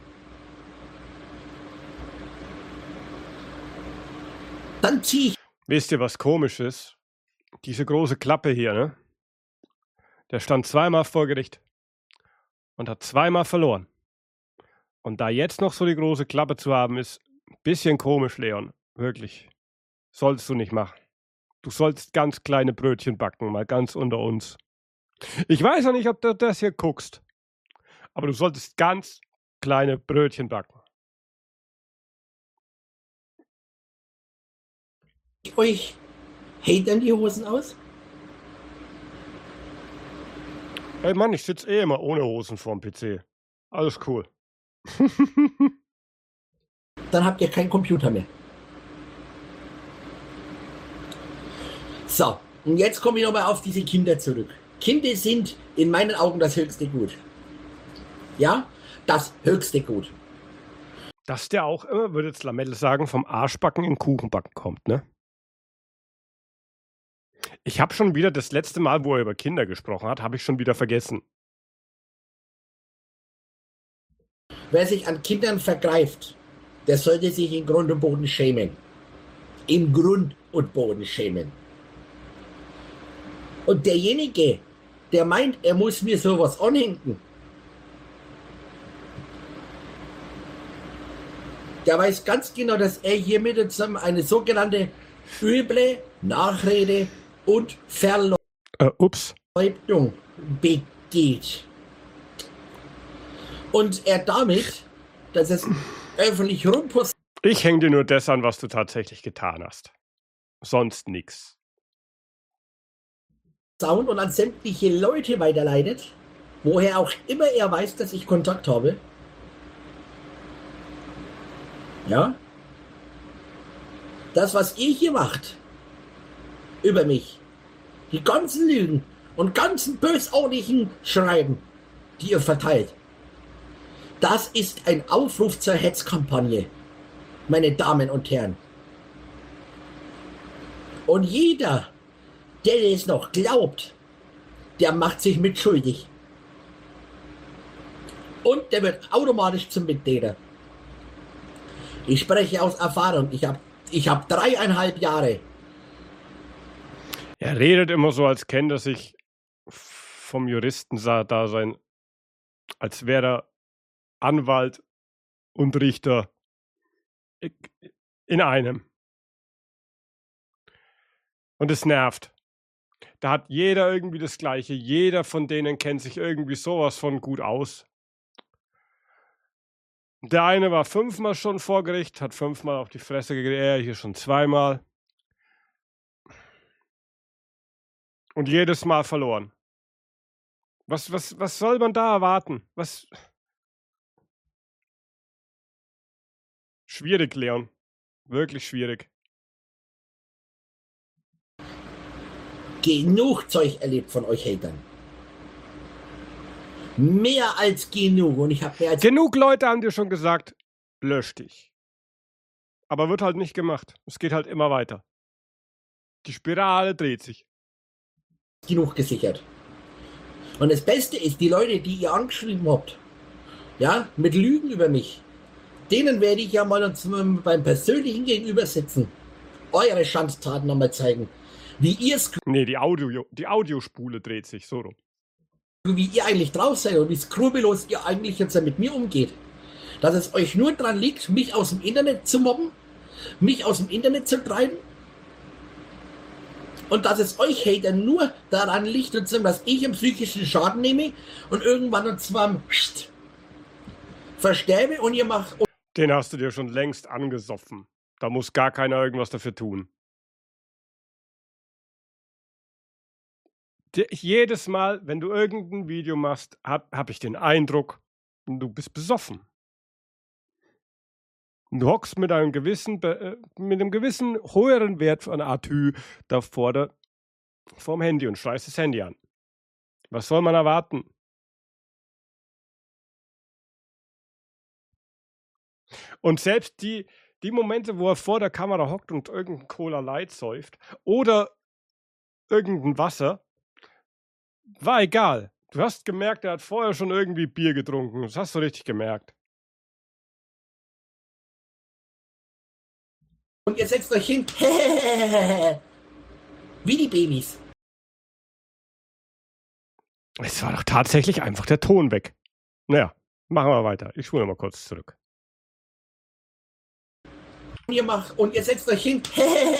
B: Dann ziehe ich.
A: Wisst ihr, was komisch ist? Diese große Klappe hier, ne? Der stand zweimal vor Gericht und hat zweimal verloren. Und da jetzt noch so die große Klappe zu haben, ist ein bisschen komisch, Leon. Wirklich. Solltest du nicht machen. Du solltest ganz kleine Brötchen backen, mal ganz unter uns. Ich weiß ja nicht, ob du das hier guckst. Aber du solltest ganz kleine Brötchen backen.
B: Euch Hatern die Hosen aus?
A: Ey Mann, ich sitze eh immer ohne Hosen vorm PC. Alles cool.
B: Dann habt ihr keinen Computer mehr. So, und jetzt komme ich nochmal auf diese Kinder zurück. Kinder sind in meinen Augen das höchste Gut. Ja, das höchste Gut.
A: Dass der auch immer, würde jetzt Lamelle sagen, vom Arschbacken in Kuchenbacken kommt, ne? Ich habe schon wieder das letzte Mal, wo er über Kinder gesprochen hat, habe ich schon wieder vergessen.
B: Wer sich an Kindern vergreift, der sollte sich in Grund und Boden schämen. Im Grund und Boden schämen. Und derjenige, der meint, er muss mir sowas anhängen, der weiß ganz genau, dass er hiermit eine sogenannte üble Nachrede und Verleumdung begeht. Und er damit, dass es öffentlich rumposaunt.
A: Ich hänge dir nur das an, was du tatsächlich getan hast. Sonst nix.
B: Und an sämtliche Leute weiterleitet, woher auch immer er weiß, dass ich Kontakt habe. Ja? Das, was ihr hier macht, über mich, die ganzen Lügen und ganzen bösartigen Schreiben, die ihr verteilt, das ist ein Aufruf zur Hetzkampagne, meine Damen und Herren. Und jeder, der es noch glaubt, der macht sich mitschuldig. Und der wird automatisch zum Mittäter. Ich spreche aus Erfahrung. Ich hab 3,5 Jahre.
A: Er redet immer so, als kennt er sich vom Juristendasein, als wäre er Anwalt und Richter in einem. Und es nervt. Da hat jeder irgendwie das Gleiche. Jeder von denen kennt sich irgendwie sowas von gut aus. Der eine war 5-mal schon vor Gericht, hat 5-mal auf die Fresse gekriegt, er hier schon 2-mal. Und jedes Mal verloren. Was soll man da erwarten? Schwierig, Leon. Wirklich schwierig.
B: Genug Zeug erlebt von euch Hatern. Mehr als genug. Und ich habe mehr als
A: genug Leute haben dir schon gesagt, lösch dich. Aber wird halt nicht gemacht. Es geht halt immer weiter. Die Spirale dreht sich.
B: Genug gesichert. Und das Beste ist, die Leute, die ihr angeschrieben habt, ja, mit Lügen über mich, denen werde ich ja mal beim persönlichen Gegenüber sitzen. Eure Schandtaten nochmal zeigen. Wie ihr
A: Nee, die Audiospule dreht sich so rum.
B: Wie ihr eigentlich drauf seid und wie skrupellos ihr eigentlich jetzt mit mir umgeht. Dass es euch nur dran liegt, mich aus dem Internet zu mobben, mich aus dem Internet zu treiben. Und dass es euch Hater nur daran liegt, dass ich einen psychischen Schaden nehme und irgendwann und zwar versterbe und ihr macht.
A: Den hast du dir schon längst angesoffen. Da muss gar keiner irgendwas dafür tun. Jedes Mal, wenn du irgendein Video machst, hab ich den Eindruck, du bist besoffen. Du hockst mit einem gewissen höheren Wert von ATÜ da vorm Handy und schreist das Handy an. Was soll man erwarten? Und selbst die Momente, wo er vor der Kamera hockt und irgendein Cola Light säuft oder irgendein Wasser, war egal. Du hast gemerkt, er hat vorher schon irgendwie Bier getrunken. Das hast du richtig gemerkt.
B: Und ihr setzt euch hin. Wie die Babys.
A: Es war doch tatsächlich einfach der Ton weg. Naja, machen wir weiter. Ich spule mal kurz zurück.
B: Und ihr setzt euch hin.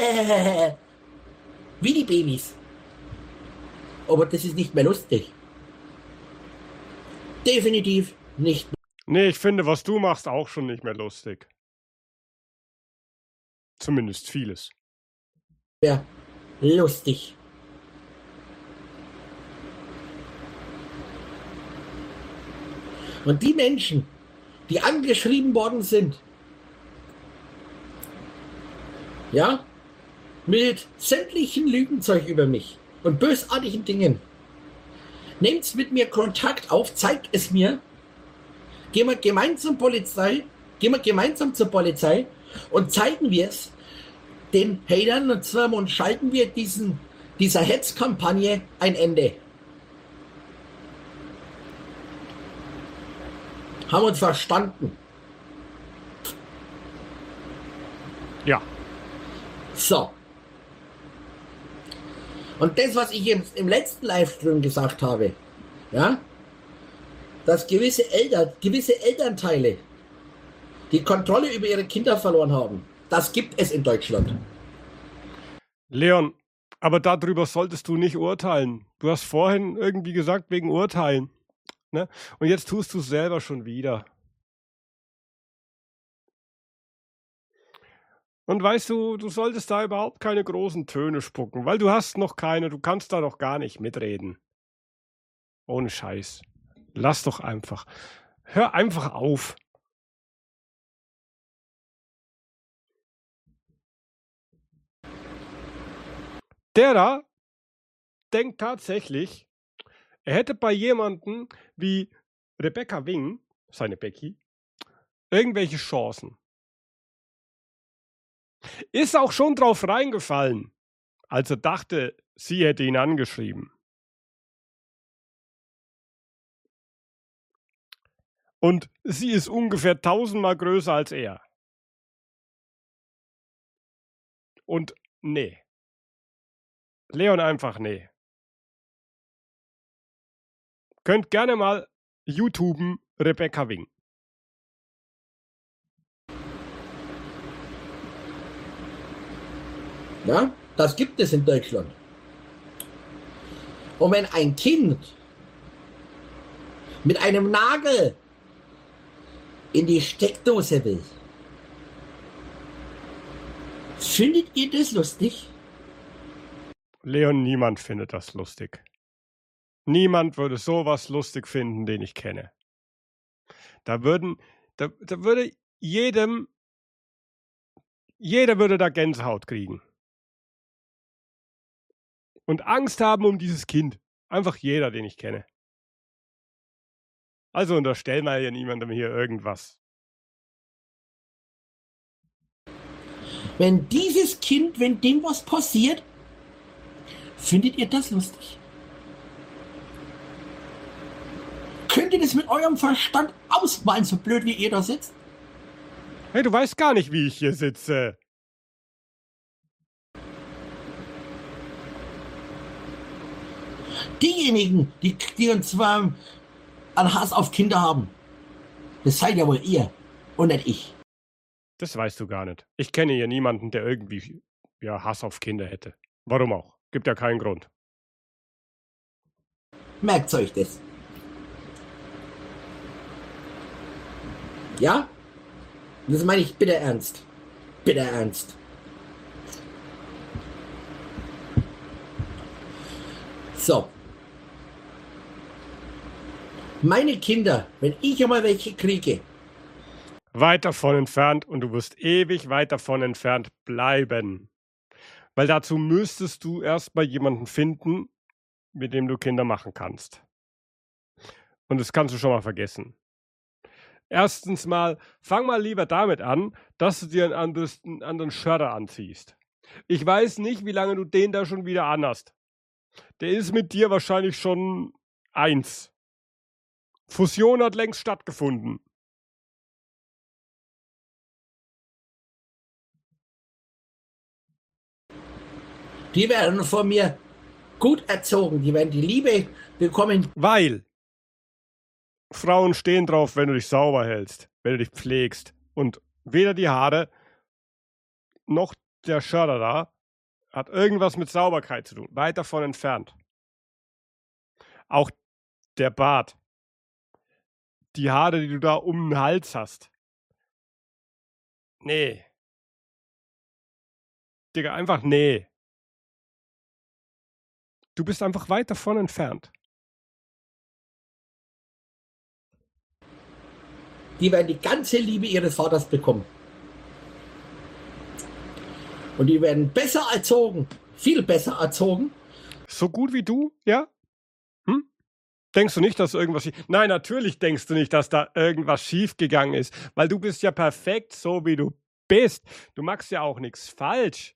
B: Wie die Babys. Aber das ist nicht mehr lustig. Definitiv nicht mehr.
A: Nee, ich finde, was du machst, auch schon nicht mehr lustig. Zumindest vieles.
B: Ja, lustig. Und die Menschen, die angeschrieben worden sind, ja, mit sämtlichen Lügenzeug über mich und bösartigen Dingen, nehmt mit mir Kontakt auf, zeigt es mir, gehen wir gemeinsam zur Polizei und zeigen wir es den Hatern und schalten wir dieser Hetzkampagne ein Ende. Haben uns verstanden.
A: Ja.
B: So. Und das, was ich im letzten Livestream gesagt habe, ja, dass gewisse Elternteile die Kontrolle über ihre Kinder verloren haben, das gibt es in Deutschland.
A: Leon, aber darüber solltest du nicht urteilen. Du hast vorhin irgendwie gesagt, wegen Urteilen. Ne? Und jetzt tust du es selber schon wieder. Und weißt du, du solltest da überhaupt keine großen Töne spucken, weil du hast noch keine, du kannst da noch gar nicht mitreden. Ohne Scheiß. Lass doch einfach. Hör einfach auf. Der da denkt tatsächlich, er hätte bei jemandem wie Rebecca Wing, seine Becky, irgendwelche Chancen. Ist auch schon drauf reingefallen, als er dachte, sie hätte ihn angeschrieben. Und sie ist ungefähr 1000-mal größer als er. Und nee. Leon einfach nee. Könnt gerne mal YouTuben Rebecca Wing.
B: Ja, das gibt es in Deutschland. Und wenn ein Kind mit einem Nagel in die Steckdose will, findet ihr das lustig?
A: Leon, niemand findet das lustig. Niemand würde sowas lustig finden, den ich kenne. Da würde jeder würde da Gänsehaut kriegen. Und Angst haben um dieses Kind. Einfach jeder, den ich kenne. Also unterstell mal ja niemandem hier irgendwas.
B: Wenn dieses Kind, wenn dem was passiert, findet ihr das lustig? Könnt ihr das mit eurem Verstand ausmalen, so blöd wie ihr da sitzt?
A: Hey, du weißt gar nicht, wie ich hier sitze.
B: Diejenigen, die uns zwar einen Hass auf Kinder haben, das seid ja wohl ihr und nicht ich.
A: Das weißt du gar nicht. Ich kenne hier niemanden, der irgendwie Hass auf Kinder hätte. Warum auch? Gibt ja keinen Grund.
B: Merkt euch das. Ja? Das meine ich bitter ernst. Bitter ernst. So. Meine Kinder, wenn ich einmal welche kriege.
A: Weit davon entfernt und du wirst ewig weit davon entfernt bleiben. Weil dazu müsstest du erstmal jemanden finden, mit dem du Kinder machen kannst. Und das kannst du schon mal vergessen. Erstens mal, fang mal lieber damit an, dass du dir einen anderen Schörder anziehst. Ich weiß nicht, wie lange du den da schon wieder anhast. Der ist mit dir wahrscheinlich schon 1. Fusion hat längst stattgefunden.
B: Die werden von mir gut erzogen. Die werden die Liebe bekommen.
A: Weil Frauen stehen drauf, wenn du dich sauber hältst, wenn du dich pflegst. Und weder die Haare noch der Schörder da hat irgendwas mit Sauberkeit zu tun. Weit davon entfernt. Auch der Bart. Die Haare, die du da um den Hals hast. Nee. Digga, einfach nee. Du bist einfach weit davon entfernt.
B: Die werden die ganze Liebe ihres Vaters bekommen. Und die werden besser erzogen. Viel besser erzogen.
A: So gut wie du, ja? Denkst du nicht, dass irgendwas schief... Nein, natürlich denkst du nicht, dass da irgendwas schiefgegangen ist, weil du bist ja perfekt, so wie du bist. Du machst ja auch nichts falsch.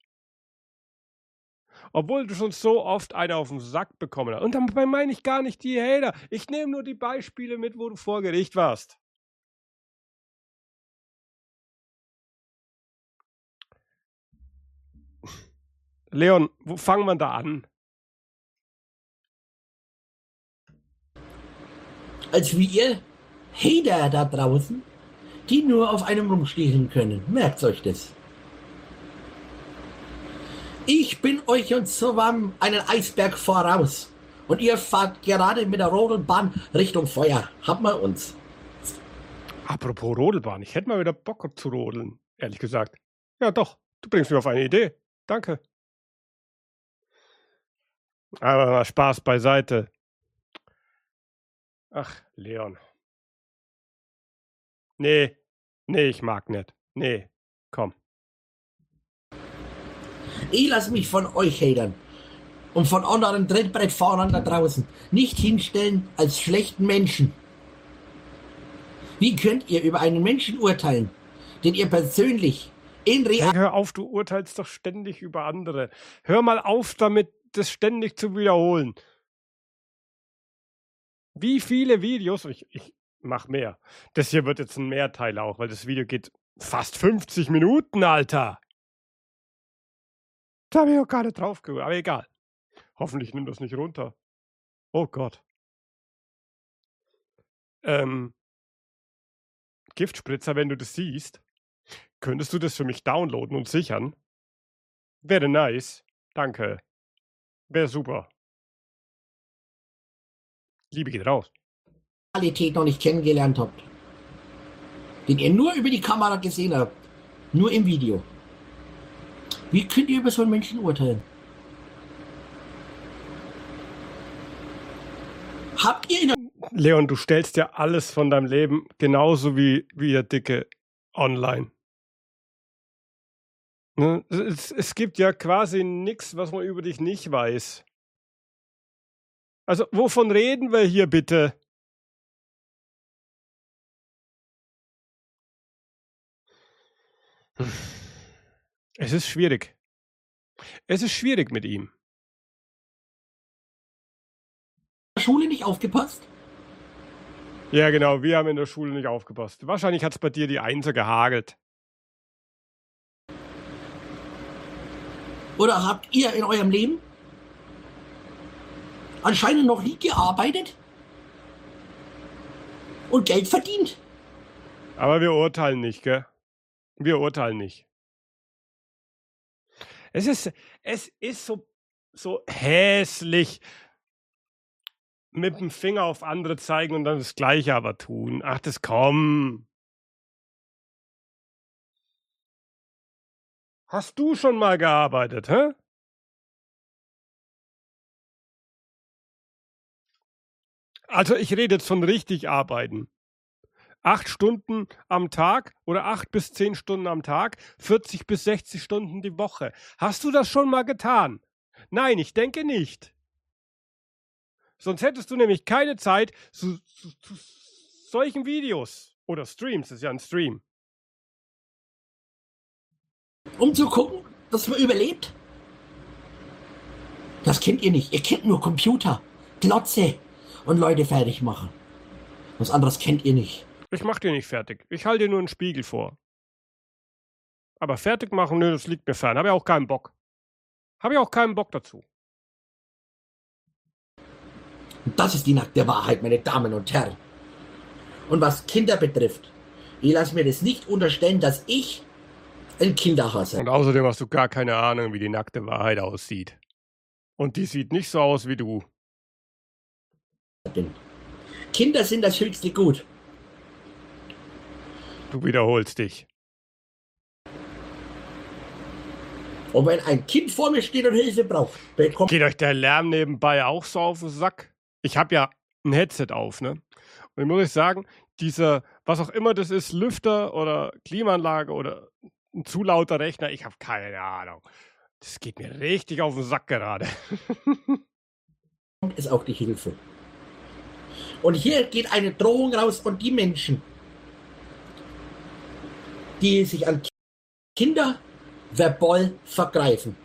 A: Obwohl du schon so oft eine auf den Sack bekommen hast. Und dabei meine ich gar nicht die Hater. Ich nehme nur die Beispiele mit, wo du vor Gericht warst. Leon, wo fangen wir da an?
B: Als wie ihr Hater da draußen, die nur auf einem rumstehen können. Merkt euch das. Ich bin euch und so warm einen Eisberg voraus. Und ihr fahrt gerade mit der Rodelbahn Richtung Feuer. Haben wir uns.
A: Apropos Rodelbahn, ich hätte mal wieder Bock zu rodeln, ehrlich gesagt. Ja doch, du bringst mir auf eine Idee. Danke. Aber mal Spaß beiseite. Ach, Leon. Nee, ich mag nicht. Nee, komm.
B: Ich lasse mich von euch hatern und von anderen Trittbrettfahrern da draußen nicht hinstellen als schlechten Menschen. Wie könnt ihr über einen Menschen urteilen, den ihr persönlich in
A: Hey, hör auf, du urteilst doch ständig über andere. Hör mal auf damit, das ständig zu wiederholen. Wie viele Videos, ich mach mehr. Das hier wird jetzt ein Mehrteil auch, weil das Video geht fast 50 Minuten, Alter. Da habe ich auch gar nicht drauf gehört, aber egal. Hoffentlich nimmt das nicht runter. Oh Gott. Giftspritzer, wenn du das siehst, könntest du das für mich downloaden und sichern? Wäre nice. Danke. Wäre super. Liebe geht raus.
B: Realität noch nicht kennengelernt habt. Den ihr nur über die Kamera gesehen habt. Nur im Video. Wie könnt ihr über so einen Menschen urteilen? Habt ihr in
A: Leon, du stellst ja alles von deinem Leben genauso wie der Dicke online. Ne? Es gibt ja quasi nichts, was man über dich nicht weiß. Also, wovon reden wir hier bitte? Es ist schwierig. Es ist schwierig mit ihm.
B: der Schule nicht aufgepasst?
A: Ja, genau, wir haben in der Schule nicht aufgepasst. Wahrscheinlich hat es bei dir die Einser gehagelt.
B: Oder habt ihr in eurem Leben anscheinend noch nie gearbeitet und Geld verdient?
A: Aber wir urteilen nicht, gell? Wir urteilen nicht. Es ist so hässlich, mit dem Finger auf andere zeigen und dann das Gleiche aber tun. Ach, das komm. Hast du schon mal gearbeitet, hä? Also ich rede jetzt von richtig arbeiten. 8 Stunden am Tag oder 8 bis 10 Stunden am Tag, 40 bis 60 Stunden die Woche. Hast du das schon mal getan? Nein, ich denke nicht. Sonst hättest du nämlich keine Zeit zu solchen Videos oder Streams, das ist ja ein Stream.
B: Um zu gucken, dass man überlebt? Das kennt ihr nicht. Ihr kennt nur Computer, Glotze und Leute fertig machen. Was anderes kennt ihr nicht.
A: Ich mach dir nicht fertig. Ich halte dir nur einen Spiegel vor. Aber fertig machen, nö, das liegt mir fern. Habe ja auch keinen Bock. Habe ja auch keinen Bock dazu.
B: Und das ist die nackte Wahrheit, meine Damen und Herren. Und was Kinder betrifft, ich lasse mir das nicht unterstellen, dass ich ein Kinderhasser
A: Und außerdem hast du gar keine Ahnung, wie die nackte Wahrheit aussieht. Und die sieht nicht so aus wie du.
B: bin. Kinder sind das höchste Gut.
A: Du wiederholst dich.
B: Und wenn ein Kind vor mir steht und Hilfe braucht, bekommt
A: Geht euch der Lärm nebenbei auch so auf den Sack? Ich habe ja ein Headset auf, ne? Und ich muss sagen, dieser, was auch immer das ist, Lüfter oder Klimaanlage oder ein zu lauter Rechner, ich habe keine Ahnung. Das geht mir richtig auf den Sack gerade.
B: es auch die Hilfe. Und hier geht eine Drohung raus und die Menschen, die sich an Kinder verbal vergreifen.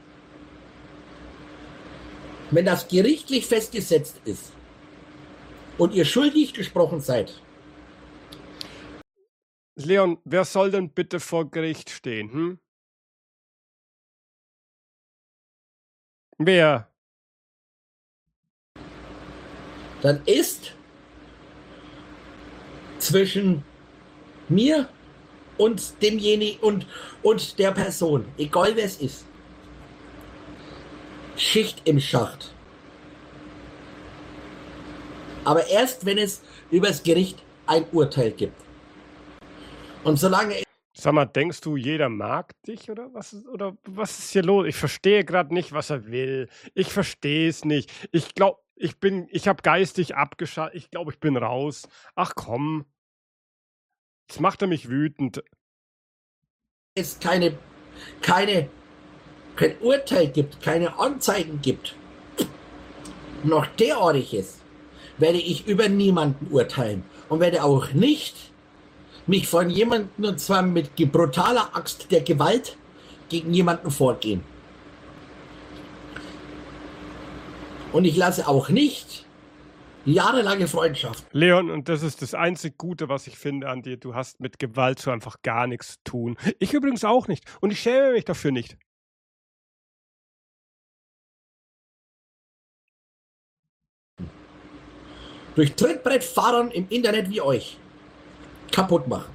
B: Wenn das gerichtlich festgesetzt ist und ihr schuldig gesprochen seid.
A: Leon, wer soll denn bitte vor Gericht stehen? Wer?
B: Dann ist zwischen mir und demjenigen und der Person, egal wer es ist, Schicht im Schacht. Aber erst, wenn es übers Gericht ein Urteil gibt. Und solange...
A: Sag mal, denkst du, jeder mag dich oder was ist hier los? Ich verstehe gerade nicht, was er will. Ich verstehe es nicht. Ich glaube, ich habe geistig abgeschaltet. Ich glaube, ich bin raus. Ach komm. Jetzt macht er mich wütend.
B: Es kein Urteil gibt, keine Anzeigen gibt, noch derartiges, werde ich über niemanden urteilen und werde auch nicht mich von jemandem, und zwar mit brutaler Axt der Gewalt, gegen jemanden vorgehen. Und ich lasse auch nicht jahrelange Freundschaft.
A: Leon, und das ist das einzig Gute, was ich finde an dir. Du hast mit Gewalt so einfach gar nichts zu tun. Ich übrigens auch nicht. Und ich schäme mich dafür nicht.
B: Durch Trittbrettfahrern im Internet wie euch kaputt machen.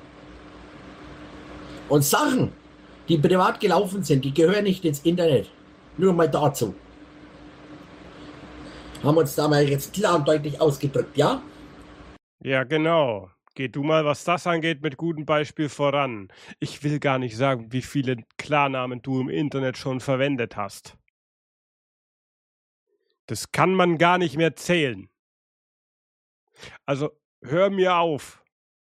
B: Und Sachen, die privat gelaufen sind, die gehören nicht ins Internet. Nur mal dazu. Haben wir uns da mal jetzt klar und deutlich ausgedrückt, ja?
A: Ja, genau. Geh du mal, was das angeht, mit gutem Beispiel voran. Ich will gar nicht sagen, wie viele Klarnamen du im Internet schon verwendet hast. Das kann man gar nicht mehr zählen. Also, hör mir auf.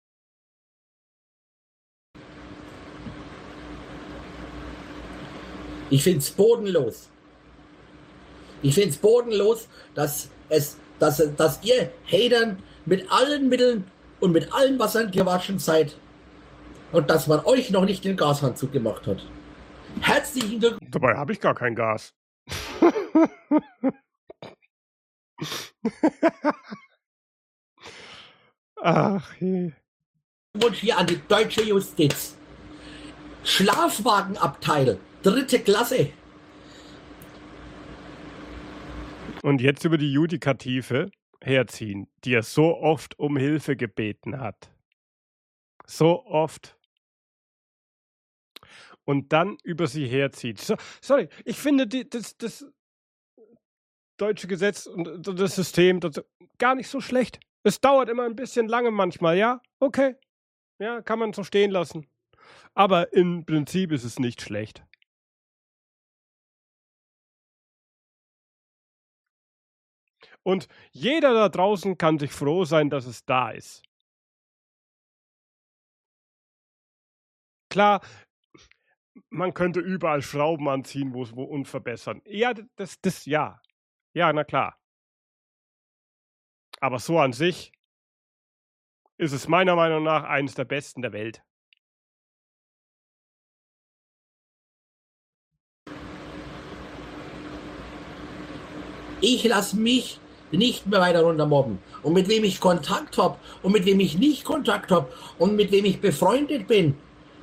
B: Ich finde es bodenlos. Ich finde es bodenlos, dass ihr Hatern mit allen Mitteln und mit allen Wassern gewaschen seid und dass man euch noch nicht den Gashahn zugemacht hat. Herzlichen Glückwunsch.
A: Dabei habe ich gar kein Gas. Ach je.
B: Hier an die deutsche Justiz. Schlafwagenabteil, 3. Klasse.
A: Und jetzt über die Judikative herziehen, die er so oft um Hilfe gebeten hat. So oft. Und dann über sie herzieht. Sorry, ich finde das deutsche Gesetz und das System das gar nicht so schlecht. Es dauert immer ein bisschen lange manchmal, ja? Okay. Ja, kann man so stehen lassen. Aber im Prinzip ist es nicht schlecht. Und jeder da draußen kann sich froh sein, dass es da ist. Klar, man könnte überall Schrauben anziehen, wo und verbessern. Ja, ja. Ja, na klar. Aber so an sich ist es meiner Meinung nach eines der besten der Welt.
B: Ich lasse mich nicht mehr weiter runtermobben. Und mit wem ich Kontakt habe und mit wem ich nicht Kontakt habe und mit wem ich befreundet bin.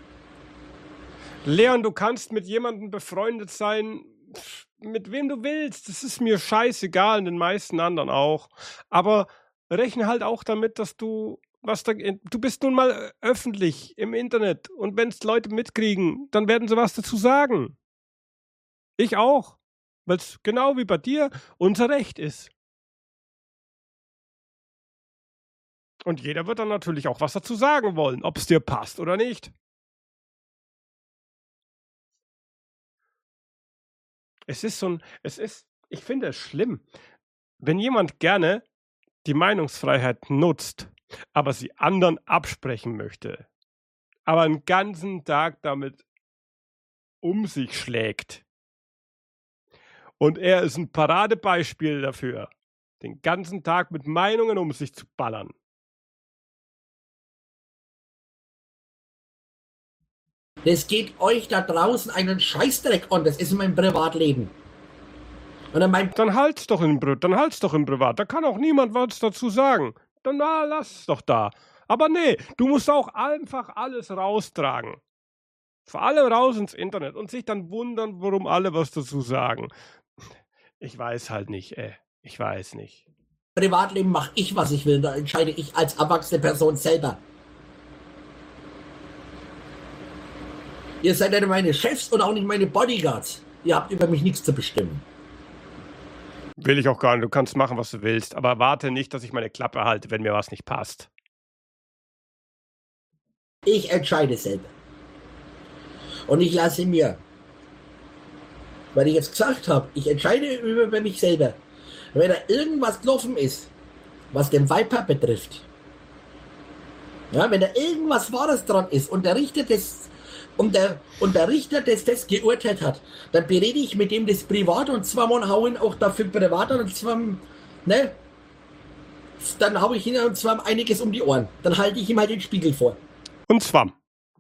A: Leon, du kannst mit jemandem befreundet sein, mit wem du willst. Das ist mir scheißegal, den meisten anderen auch. Aber rechne halt auch damit, dass du bist nun mal öffentlich im Internet. Und wenn es Leute mitkriegen, dann werden sie was dazu sagen. Ich auch. Weil es genau wie bei dir unser Recht ist. Und jeder wird dann natürlich auch was dazu sagen wollen, ob es dir passt oder nicht. Ich finde es schlimm, wenn jemand gerne die Meinungsfreiheit nutzt, aber sie anderen absprechen möchte, aber einen ganzen Tag damit um sich schlägt. Und er ist ein Paradebeispiel dafür, den ganzen Tag mit Meinungen um sich zu ballern.
B: Das geht euch da draußen einen Scheißdreck an. Das ist mein Privatleben.
A: Dann halt's doch im Privat. Da kann auch niemand was dazu sagen. Dann lass es doch da. Aber nee, du musst auch einfach alles raustragen. Vor allem raus ins Internet und sich dann wundern, warum alle was dazu sagen. Ich weiß halt nicht, Ich weiß nicht.
B: Privatleben mache ich, was ich will. Da entscheide ich als erwachsene Person selber. Ihr seid nicht meine Chefs und auch nicht meine Bodyguards. Ihr habt über mich nichts zu bestimmen.
A: Will ich auch gar nicht. Du kannst machen, was du willst. Aber warte nicht, dass ich meine Klappe halte, wenn mir was nicht passt.
B: Ich entscheide selber. Und ich lasse mir, weil ich jetzt gesagt habe, ich entscheide über mich selber. Wenn da irgendwas gelaufen ist, was den Viper betrifft, ja, wenn da irgendwas Wahres dran ist und der Richter das geurteilt hat, dann berede ich mit ihm das privat und zwar mal hau ihn auch dafür privat und zwar, ne, dann hau ich ihn und zwar einiges um die Ohren. Dann halte ich ihm halt den Spiegel vor.
A: Und zwar.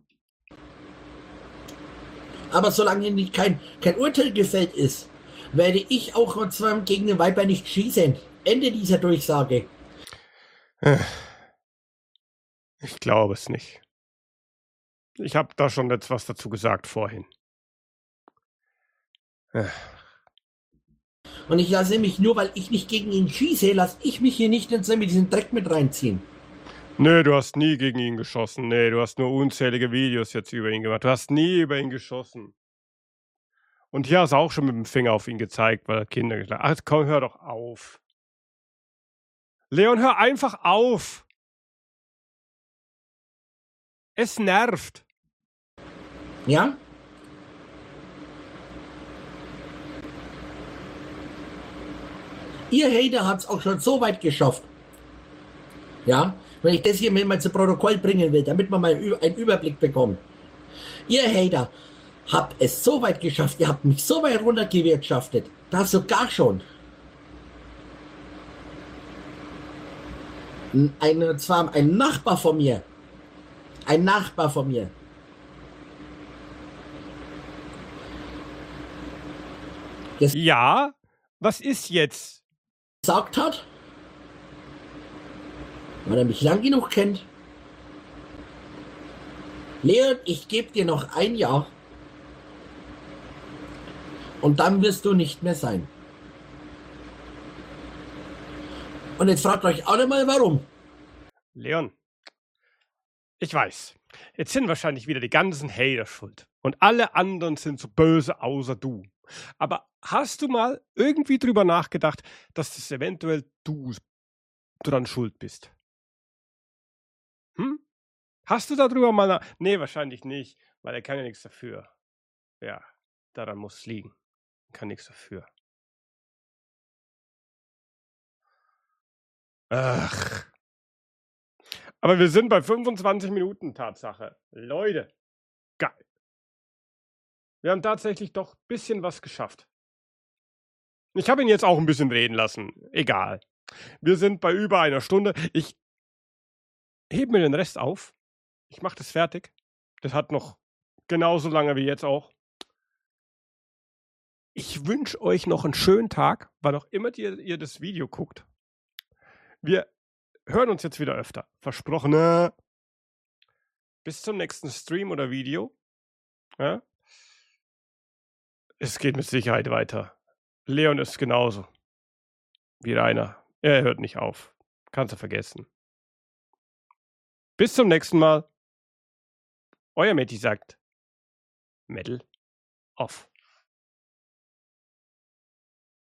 B: Aber solange nicht kein Urteil gefällt ist, werde ich auch und zwar gegen den Viper nicht schießen. Ende dieser Durchsage.
A: Ich glaube es nicht. Ich habe da schon etwas dazu gesagt vorhin.
B: Und ich lasse mich, nur weil ich nicht gegen ihn schieße, lasse ich mich hier nicht in diesen Dreck mit reinziehen.
A: Nee, du hast nie gegen ihn geschossen. Nee, du hast nur unzählige Videos jetzt über ihn gemacht. Du hast nie über ihn geschossen. Und hier hast du auch schon mit dem Finger auf ihn gezeigt, weil er Kinder geschlagen hat. Ach, komm, hör doch auf. Leon, hör einfach auf. Es nervt.
B: Ja? Ihr Hater habt es auch schon so weit geschafft. Ja? Wenn ich das hier mal zu Protokoll bringen will, damit man mal einen Überblick bekommt. Ihr Hater habt es so weit geschafft, ihr habt mich so weit runtergewirtschaftet, dass sogar schon ein Nachbar von mir,
A: Ja, was ist jetzt?
B: gesagt hat, weil er mich lang genug kennt, Leon, ich gebe dir noch ein Jahr und dann wirst du nicht mehr sein. Und jetzt fragt euch alle mal, warum.
A: Leon, ich weiß, jetzt sind wahrscheinlich wieder die ganzen Hater schuld. Und alle anderen sind so böse, außer du. Aber hast du mal irgendwie drüber nachgedacht, dass das eventuell du dran schuld bist? Hm? Hast du darüber mal Nee, wahrscheinlich nicht, weil er kann ja nichts dafür. Ja, daran muss es liegen. Er kann nichts dafür. Ach. Aber wir sind bei 25 Minuten, Tatsache. Leute, geil. Wir haben tatsächlich doch ein bisschen was geschafft. Ich habe ihn jetzt auch ein bisschen reden lassen. Egal. Wir sind bei über einer Stunde. Ich hebe mir den Rest auf. Ich mache das fertig. Das hat noch genauso lange wie jetzt auch. Ich wünsche euch noch einen schönen Tag, wann auch immer ihr das Video guckt. Wir hören uns jetzt wieder öfter. Versprochen. Bis zum nächsten Stream oder Video. Ja? Es geht mit Sicherheit weiter. Leon ist genauso wie Rainer. Er hört nicht auf. Kannst du vergessen. Bis zum nächsten Mal. Euer Matti sagt Metal off.